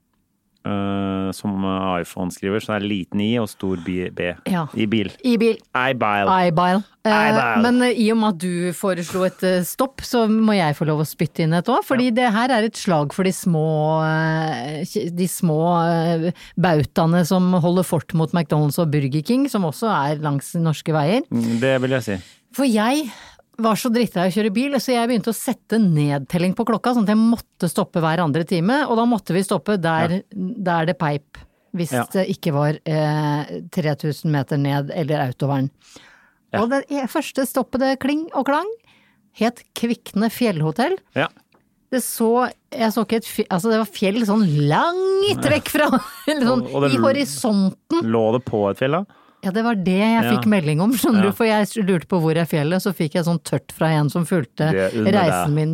uh, som iPhone skriver, så det er liten I og stor B. Ja. I bil. I bil. I-bile. I-bile. Uh, I-bile. men uh, i og med at du foreslo et uh, stopp, så må jeg få lov å spytte inn et også, fordi ja. det her er et slag for de små, uh, de små uh, bautaene som holder fort mot McDonald's og Burger King, som også er langs norske veier. Det vil jeg si. For jeg var så drittet å kjøre bil, så jeg begynte å sette nedtelling på klokka, sånn at jeg måtte stoppe hver andre time, og da måtte vi stoppe der, ja. der det peip, hvis ja. det ikke var eh, tre tusen meter ned eller autovern. Ja. Og det første stoppet det kling og klang, het Kvikne fjellhotell. Ja. Det så, jeg så ikke et fjell, altså det var fjell sånn langt vekk fra, eller sånn og, og i horisonten. Lå det på et fjell da? Ja, det var det jeg fikk ja. melding om, skjønner ja. du, for jeg lurte på hvor er fjellet, så fikk jeg sånn tørt fra en som fulgte reisen min.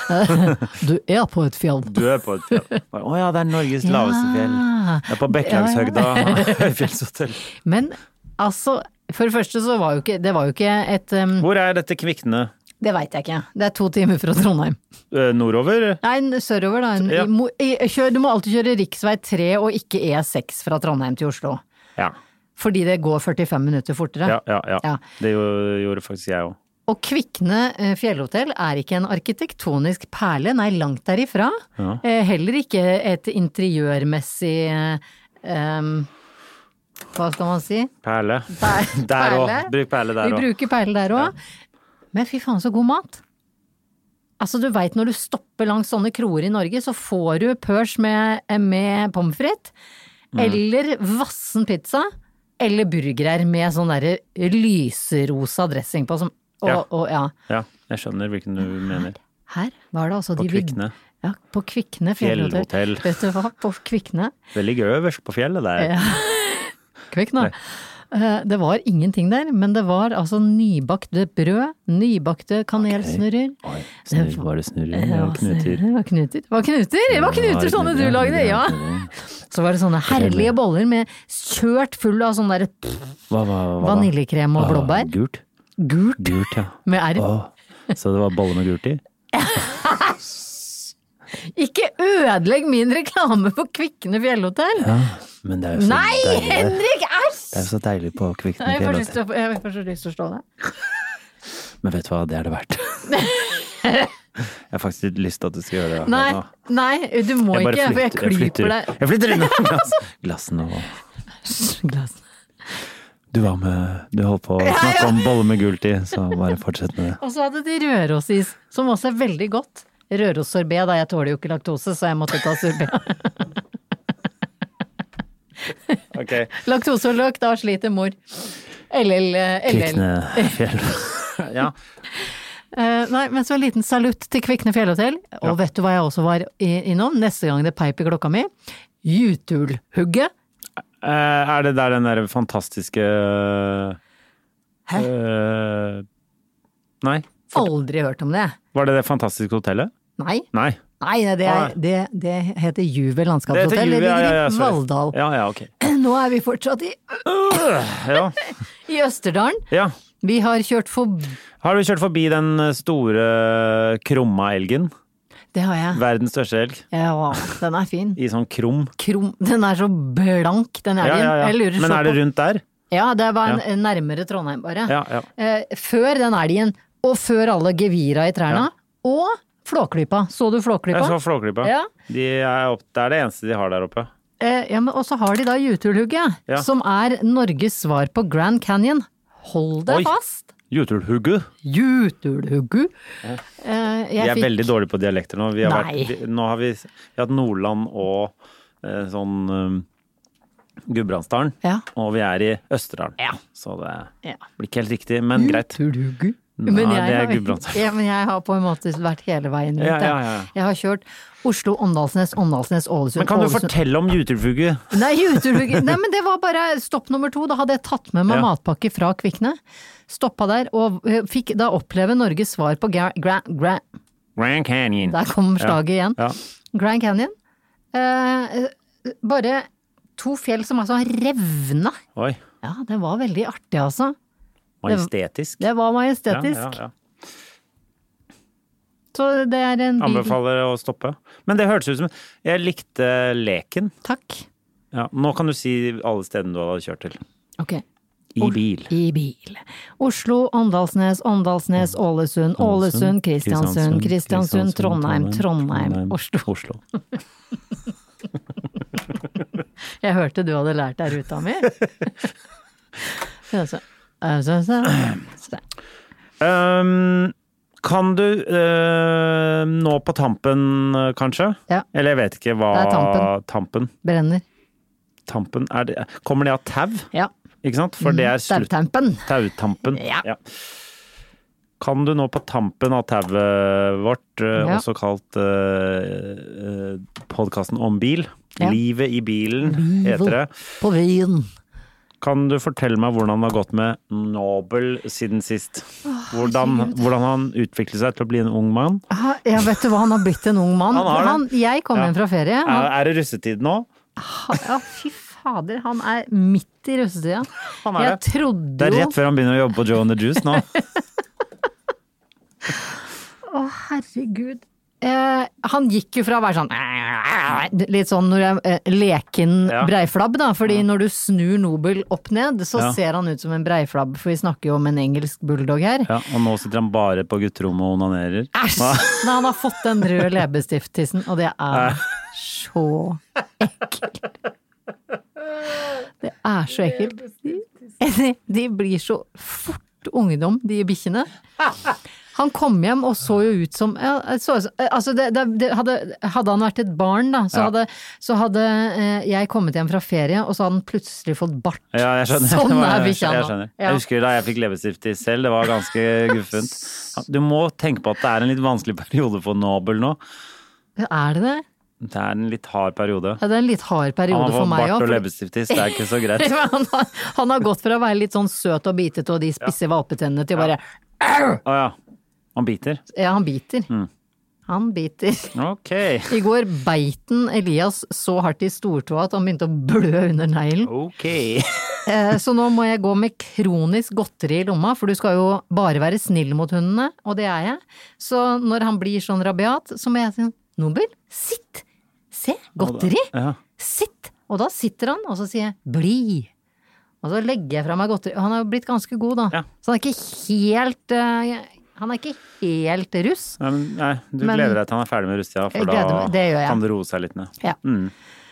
Du er på et fjell. Du er på et fjell. Åja, det er Norges ja. laveste fjell. Det er på Bekkelagshøgda, fjellshotell. Men, altså, for det første så var jo ikke, det var jo ikke et... Um, hvor er dette Kvikne? Det vet jeg ikke. Det er to timer fra Trondheim. Nordover? Nei, sørover da. Ja. Du må alltid kjøre riksvei tre og ikke E seks fra Trondheim til Oslo. Ja. Fordi det går førtifem minutter fortere. Ja, ja, ja. ja. Det gjorde faktisk jeg også. Og Kvikne fjellhotell er ikke en arkitektonisk perle, nei, langt derifra. Ja. Heller ikke et interiørmessig, um, hva skal man si? Perle. Per- der også. Bruk perle der også. Vi bruker perle der også. Ja. Men fy faen så god mat. Altså du vet når du stopper langs sånne kroer i Norge, så får du pørs med, med pommes frites, mm. eller vassen pizza, eller burgerer med sånn der lyserosa dressing på. Som, og, ja. Og, ja. ja, jeg skjønner hvilken du mener. Her var det altså på de... På Kvikne. Ja, på Kvikne fjellhotell. Vet du hva, på Kvikne. Det ligger øverst på fjellet der. Ja. Kvikne. Det var ingenting der, men det var altså nybakte brød, nybakte kanelsnurrer. Okay. Oi, snurr, var det snurrer? Ja, knuter. Det var knuter. Det var knuter, det var knuter ja, sånne du lagde, ja. Så var det sånne herlige boller med kjørt full av sånn der hva, hva, hva, vaniljekrem og blåbær. Gult? Gult? Gult, ja. Med erm. Åh, så det var boller med gult i? Ikke ødelegg min reklame på Kvikne fjellhotell. Ja, men det er jo så Nei, deilig. Nei, Henrik, æsj! Det er jo så deilig på Kvikne Nei, fjellhotell. Jeg får så lyst til å slå deg. Men vet du hva, det er det verdt. Jeg har faktisk litt lyst til at du skal gjøre det. Nei, nei, du må ikke, for jeg klyper deg. Jeg flytter inn glass, glassene og... Glass. Du var med, du holdt på å snakke om boller med gult i, så bare fortsett med det. Og så hadde de rørosis, som også er veldig godt. Rørossorbet, da jeg tåler jo ikke laktose, så jeg måtte ta sorbet. Okay. Laktose og løk, da sliter mor. L L. Kvikne fjell. Ja. Uh, nei, men så en liten salutt til Kvikne fjellhotell. Og ja. Vet du hva jeg også var innom? Neste gang det peip i klokka mi. Jutulhugget. Uh, er det der den der fantastiske... Hæ? Uh, nei. For... Aldri hørt om det. Var det det fantastiske hotellet? Nei. Nei. Nei, det, er, det, det heter Juvel landskapshotell. Det ligger ja, ja, ja, i Valldal. Ja, ja, ok. Nå er vi fortsatt i... Uh, ja. I Østerdalen. Ja. Vi har kjørt forbi... Har du kjørt forbi den store krumma elgen? Det har jeg. Verdens største elg. Ja, den er fin. I sånn krum. Krum. Den er så blank, den elgen. Ja, ja, ja. Lurer, men er det rundt der? Ja, det var en, ja. nærmere Trondheim bare. Ja, ja. Eh, før den elgen, og før alle gevira i trærne, ja. og flåklypa. Så du flåklypa? Jeg så flåklypa. Ja. De er opp, det er det eneste de har der oppe. Eh, ja, men også har de da Jutulhugget, ja. Som er Norges svar på Grand Canyon. Hold deg Oi. Fast! Jutulhugget. Jutulhugget. Ja. Eh, vi er fikk... veldig dårlige på dialekter nå. Vi har vært, vi, nå har vi, vi har hatt Nordland og eh, sånn um, Gudbrandsdalen, ja. Og vi er i Østerdalen. Ja. Så det ja. Blir ikke helt riktig, men greit. Jutulhugget. Men, jeg det er har, ja, men jeg har på en måte vært hele veien rundt. Ja, ja, ja. Jeg har kjørt Oslo, Åndalsnes, Åndalsnes, Ålesund. Men kan du Ålesund. Fortelle om Jutulhugget? Nei, Jutulhugget. Nei, men det var bare stopp nummer to. Da hadde jeg tatt med meg ja. Matpakke fra Kvikne. Stoppa der, og fikk da oppleve Norges svar på Gra Gra Gra Grand Canyon. Der kom slaget ja. igjen. Ja. Grand Canyon. Eh, bare to fjell som altså revna. Oi. Ja, det var veldig artig altså. Majestetisk. Det, det var majestetisk. Ja, ja, ja. så det er en bil. Anbefaler å stoppe. Men det hørtes ut som jeg likte leken. Takk. Ja, nå kan du si alle stedene du hadde kjørt til. Ok. I bil. I bil. Oslo, Åndalsnes, Åndalsnes, Ålesund, Ålesund, Kristiansund, Kristiansund, Trondheim, Trondheim, Oslo. Oslo. Jeg hørte du hadde lært deg ruta mi. Altså, altså, altså. Um, kan du uh, nå på tampen, kanskje? Ja. Eller jeg vet ikke hva Det er tampen. tampen. Brenner. Tampen, er det, kommer det av tau? Ja. Ikke sant? For det er slutt. Tautampen. Tautampen. Ja. Ja. Kan du nå på tampen av tauet vårt, uh, Ja. også kalt uh, uh, podcasten om bil, Ja. Livet i bilen, Livet heter det. På veien. Kan du fortelle meg hvordan det har gått med Nobel siden sist? Hvordan, hvordan han utviklet seg til å bli en ung mann? Ah, Ja, vet du hva, han har blitt en ung mann. Han har det. Han, jeg kom Ja. hjem fra ferie. Er, Han, er det russetid nå? ja, fy fader, han er midt i russetida. Han er Jeg det. trodde Det er jo rett før han begynner å jobbe på Joe and the Juice nå. Å, herregud. Eh, han gikk jo fra å være sånn litt sånn når jeg, eh, leken Ja. breiflabb da, fordi når du snur Nobel opp ned, så Ja. ser han ut som en breiflabb, for vi snakker jo om en engelsk bulldog her. Ja, og nå sitter han bare på gutterommet og onanerer. Æsj! Men han har fått den røde leppestifttissen, og det er så ekkelt. Det er så ekkelt. De, de blir så fort ungdom, de bikkjene. Han kom hjem og så jo ut som ja, så, altså det, det, det hadde, hadde han vært et barn da, så Ja. hadde, så hadde eh, jeg kommet hjem fra ferie, og så hadde han plutselig fått bart. Ja, jeg skjønner. Sånn er jeg, bikkja jeg nå. skjønner. Ja. Jeg husker da jeg fikk leppestift i selv, det var ganske guffent. Du må tenke på at det er en litt vanskelig periode for Nobel nå. Er det det? Det er en litt hard periode. Ja, det er en litt hard periode Han har for fått meg bart også, og fordi- leppestiftis, det er ikke så greit. han, har, han har gått fra å være litt sånn søt og bitete og de spisse valpetennene til bare Å ja, han biter. Ja, han biter. Mm. Han biter. Ok. I går beit den Elias så hardt i stortåa at han begynte å blø under neglen. Ok. Eh, Så nå må jeg gå med kronisk godteri i lomma, for du skal jo bare være snill mot hundene, og det er jeg. Så når han blir sånn rabiat, så må jeg si Nobel, sitt! Se, godteri! Ja. Sitt! Og da sitter han, og så sier jeg bli! Og så legger jeg fra meg godteri. Han har blitt ganske god da. Ja. Så han er ikke helt eh, Han er ikke helt russ. Nei, men, nei, du Men- gleder deg til han er ferdig med rusttida, Jeg for gleder da meg, det gjør jeg. kan det roe seg litt ned. Ja. Mm.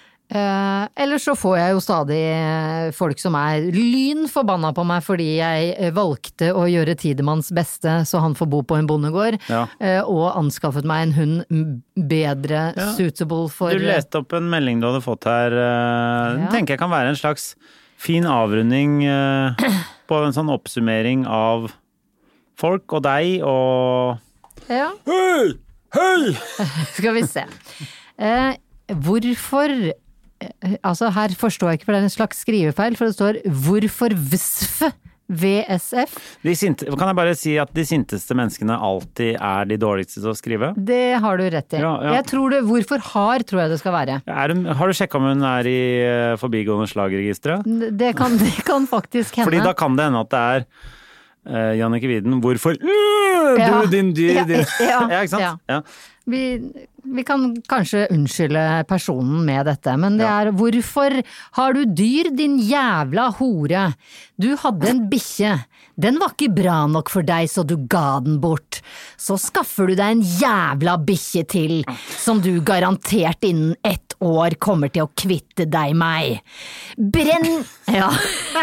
Eh, ellers så får jeg jo stadig eh, folk som er lyn forbanna på meg fordi jeg eh, valgte å gjøre Tidemanns beste så han får bo på en bondegård, Ja. eh, og anskaffet meg en hund m- bedre Ja. suitable for Du leste opp en melding du hadde fått her. eh, Den Ja. tenker jeg kan være en slags fin avrunding eh, på en sånn oppsummering av folk og deg og Ja, Hei! Hei! skal vi se. Eh, hvorfor eh, Altså her forstår jeg ikke, for det er en slags skrivefeil, for det står hvorfor V S F? V S F? De sinte, kan jeg bare si at de sinteste menneskene alltid er de dårligste til å skrive? Det har du rett i. Ja, ja. Jeg tror det, hvorfor har, tror jeg det skal være. Er hun, har du sjekka om hun er i eh, forbigående slagregisteret? Det kan, det kan faktisk hende. Fordi da kan det hende at det er uh, Jannicke Widen. Hvorfor øh, Ja. du, din dyr, Ja, din ja, Ja, ikke sant? ja. Ja. Vi, vi kan kanskje unnskylde personen med dette, men det Ja. er hvorfor har du dyr, din jævla hore? Du hadde en bikkje. Den var ikke bra nok for deg, så du ga den bort. Så skaffer du deg en jævla bikkje til, som du garantert innen ett år kommer til å kvitte deg meg. Brenn… Ja.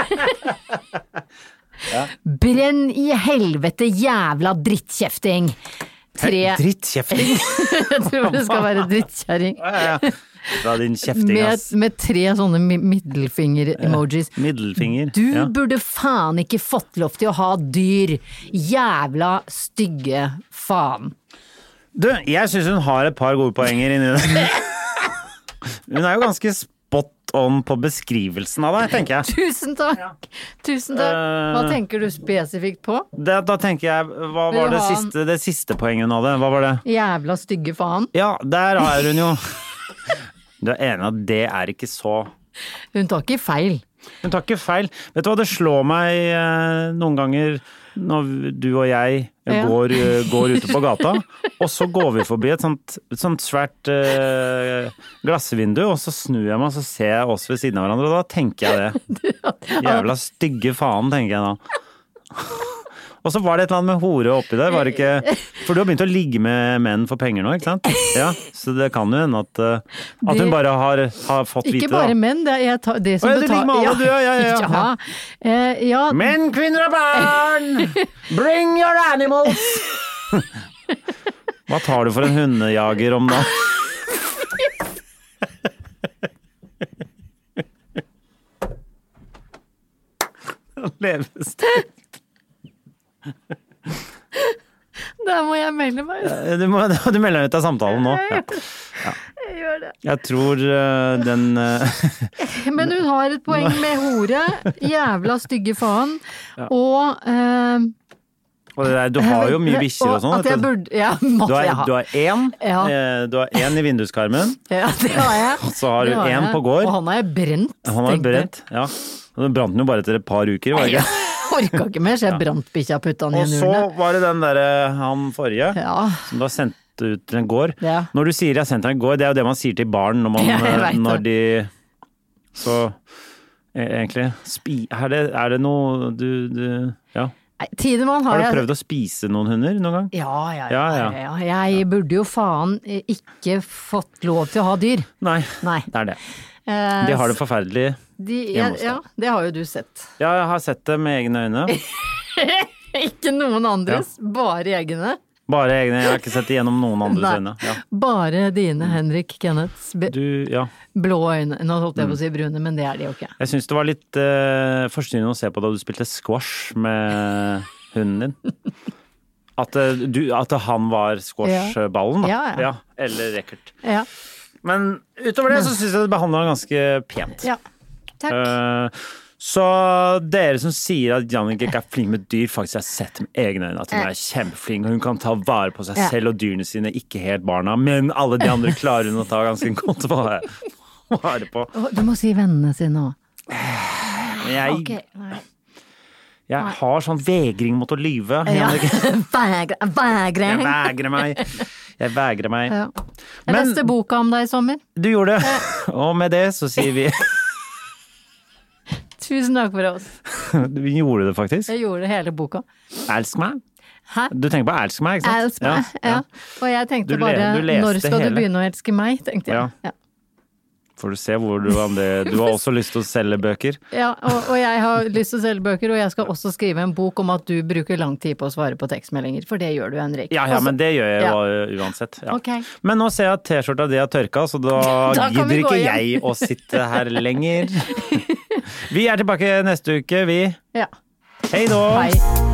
Brenn i helvete, jævla drittkjefting. Tre… Drittkjefting! Jeg tror det skal være drittkjerring. Ja, ja. Fra din kjefting, Med, ass. med tre sånne mi- middelfinger-emojis. Middelfinger. Du ja. burde faen ikke fått lov til å ha dyr. Jævla stygge faen. Du, jeg syns hun har et par gode poenger inni det. Hun er jo ganske spot on på beskrivelsen av deg, tenker jeg. Tusen takk! Tusen takk. Hva Eh. tenker du spesifikt på? Det, da tenker jeg, hva Vil var du det ha en- siste, det siste poenget hun hadde? Hva var det? Jævla stygge faen. Ja, der er hun jo. Du er enig at det er ikke så Hun tar ikke feil. Hun tar ikke feil. Vet du hva, det slår meg eh, noen ganger når du og jeg Ja. går, går ute på gata, og så går vi forbi et sånt, et sånt svært uh, glassvindu, og så snur jeg meg, og så ser jeg oss ved siden av hverandre, og da tenker jeg det. Jævla stygge faen, tenker jeg da. Og så var det et eller annet med hore oppi der, var det ikke... For du har begynt å ligge med menn for penger nå, ikke sant? Ja, så det kan jo hende at, uh, at hun bare har, har fått vite det. Ikke bare menn, det er jeg tar, det som Å, ja, du ligger med alle, du, ja, ja, ja. ja. Eh, ja. Menn, kvinner og barn! Bring your animals! Hva tar du for en hundejager om da? Levested. Da må jeg melde meg. Du, må, du melder deg ut av samtalen nå. Ja. Ja. Jeg gjør det. Jeg tror uh, den uh... Men hun har et poeng med hore, jævla stygge faen, ja. og... Uh, og det der, du har jo mye bikkjer og sånn. At jeg burde, ja, måtte du, har, jeg ha. Du har én, ja. eh, du har én i vinduskarmen. Ja, det har jeg. Og så har du én på gård. Og han har jeg brent. Han har brent, ja. Og den brant den jo bare etter et par uker, var det ikke? Jeg orka ikke mer, så jeg brant bikkja putta den i en urne. Og så var det den derre, han forrige, ja. som du har sendt ut til en gård. Ja. Når du sier 'jeg har sendt deg en gård', det er jo det man sier til barn når, man, ja, når de... Så egentlig, spi, er, det, er det noe du... du ja. Nei, Tidemann har, har du jeg... prøvd å spise noen hunder noen gang? Ja, ja, ja, ja, ja. ja. Jeg burde jo faen ikke fått lov til å ha dyr. Nei, Nei. det er det. De har det forferdelig de, ja, ja, det har jo du sett. Ja, jeg har sett det med egne øyne. Ikke noen andres, ja. Bare egne. Bare egne, jeg har ikke sett det gjennom noen andres øyne. Ja. Bare dine, Henrik Kenneths du, ja. blå øyne. Nå holdt jeg på å si brune, men det er de jo ikke. Jeg synes det var litt uh, forstyrrende å se på da du spilte squash med hunden din. At, uh, du, at han var squashballen, da. Ja, ja. Ja, eller racket. Ja. Men utover det så synes jeg det behandlet han ganske pent. Ja, takk. Uh, så dere som sier at Jannicke ikke er flink med dyr, faktisk har sett med egne øyne at hun er kjempeflink, og hun kan ta vare på seg ja. selv og dyrene sine, ikke helt barna, men alle de andre klarer hun å ta ganske godt vare på. Du må si vennene sine også. Jeg, okay. jeg har sånn vegring mot å lyve. Ja. Vegre, vegring. Jeg vegrer meg. Jeg vegrer meg. Ja. Jeg men, leste boka om deg i sommer. Du gjorde det, og med det så sier vi tusen takk for oss. Vi gjorde det faktisk. Jeg gjorde hele boka. Elsk meg. Hæ? Du tenker på elsk meg, ikke sant? Elsk meg, ja. ja. Og jeg tenkte du bare, le, når skal hele. du begynne å elske meg, tenkte jeg. Ja. Ja. Får du se hvor du var med. Du har også lyst til å selge bøker. Ja, og, og jeg har lyst til å selge bøker, og jeg skal også skrive en bok om at du bruker lang tid på å svare på tekstmeldinger, for det gjør du, Henrik. Ja, ja, også, men det gjør jeg jo ja. uansett. Ja. Okay. Men nå ser jeg at t-skjorta di har tørka, så da, da gidder ikke jeg å sitte her lenger. Vi er tilbake neste uke, vi. Ja. Hei da! Hei.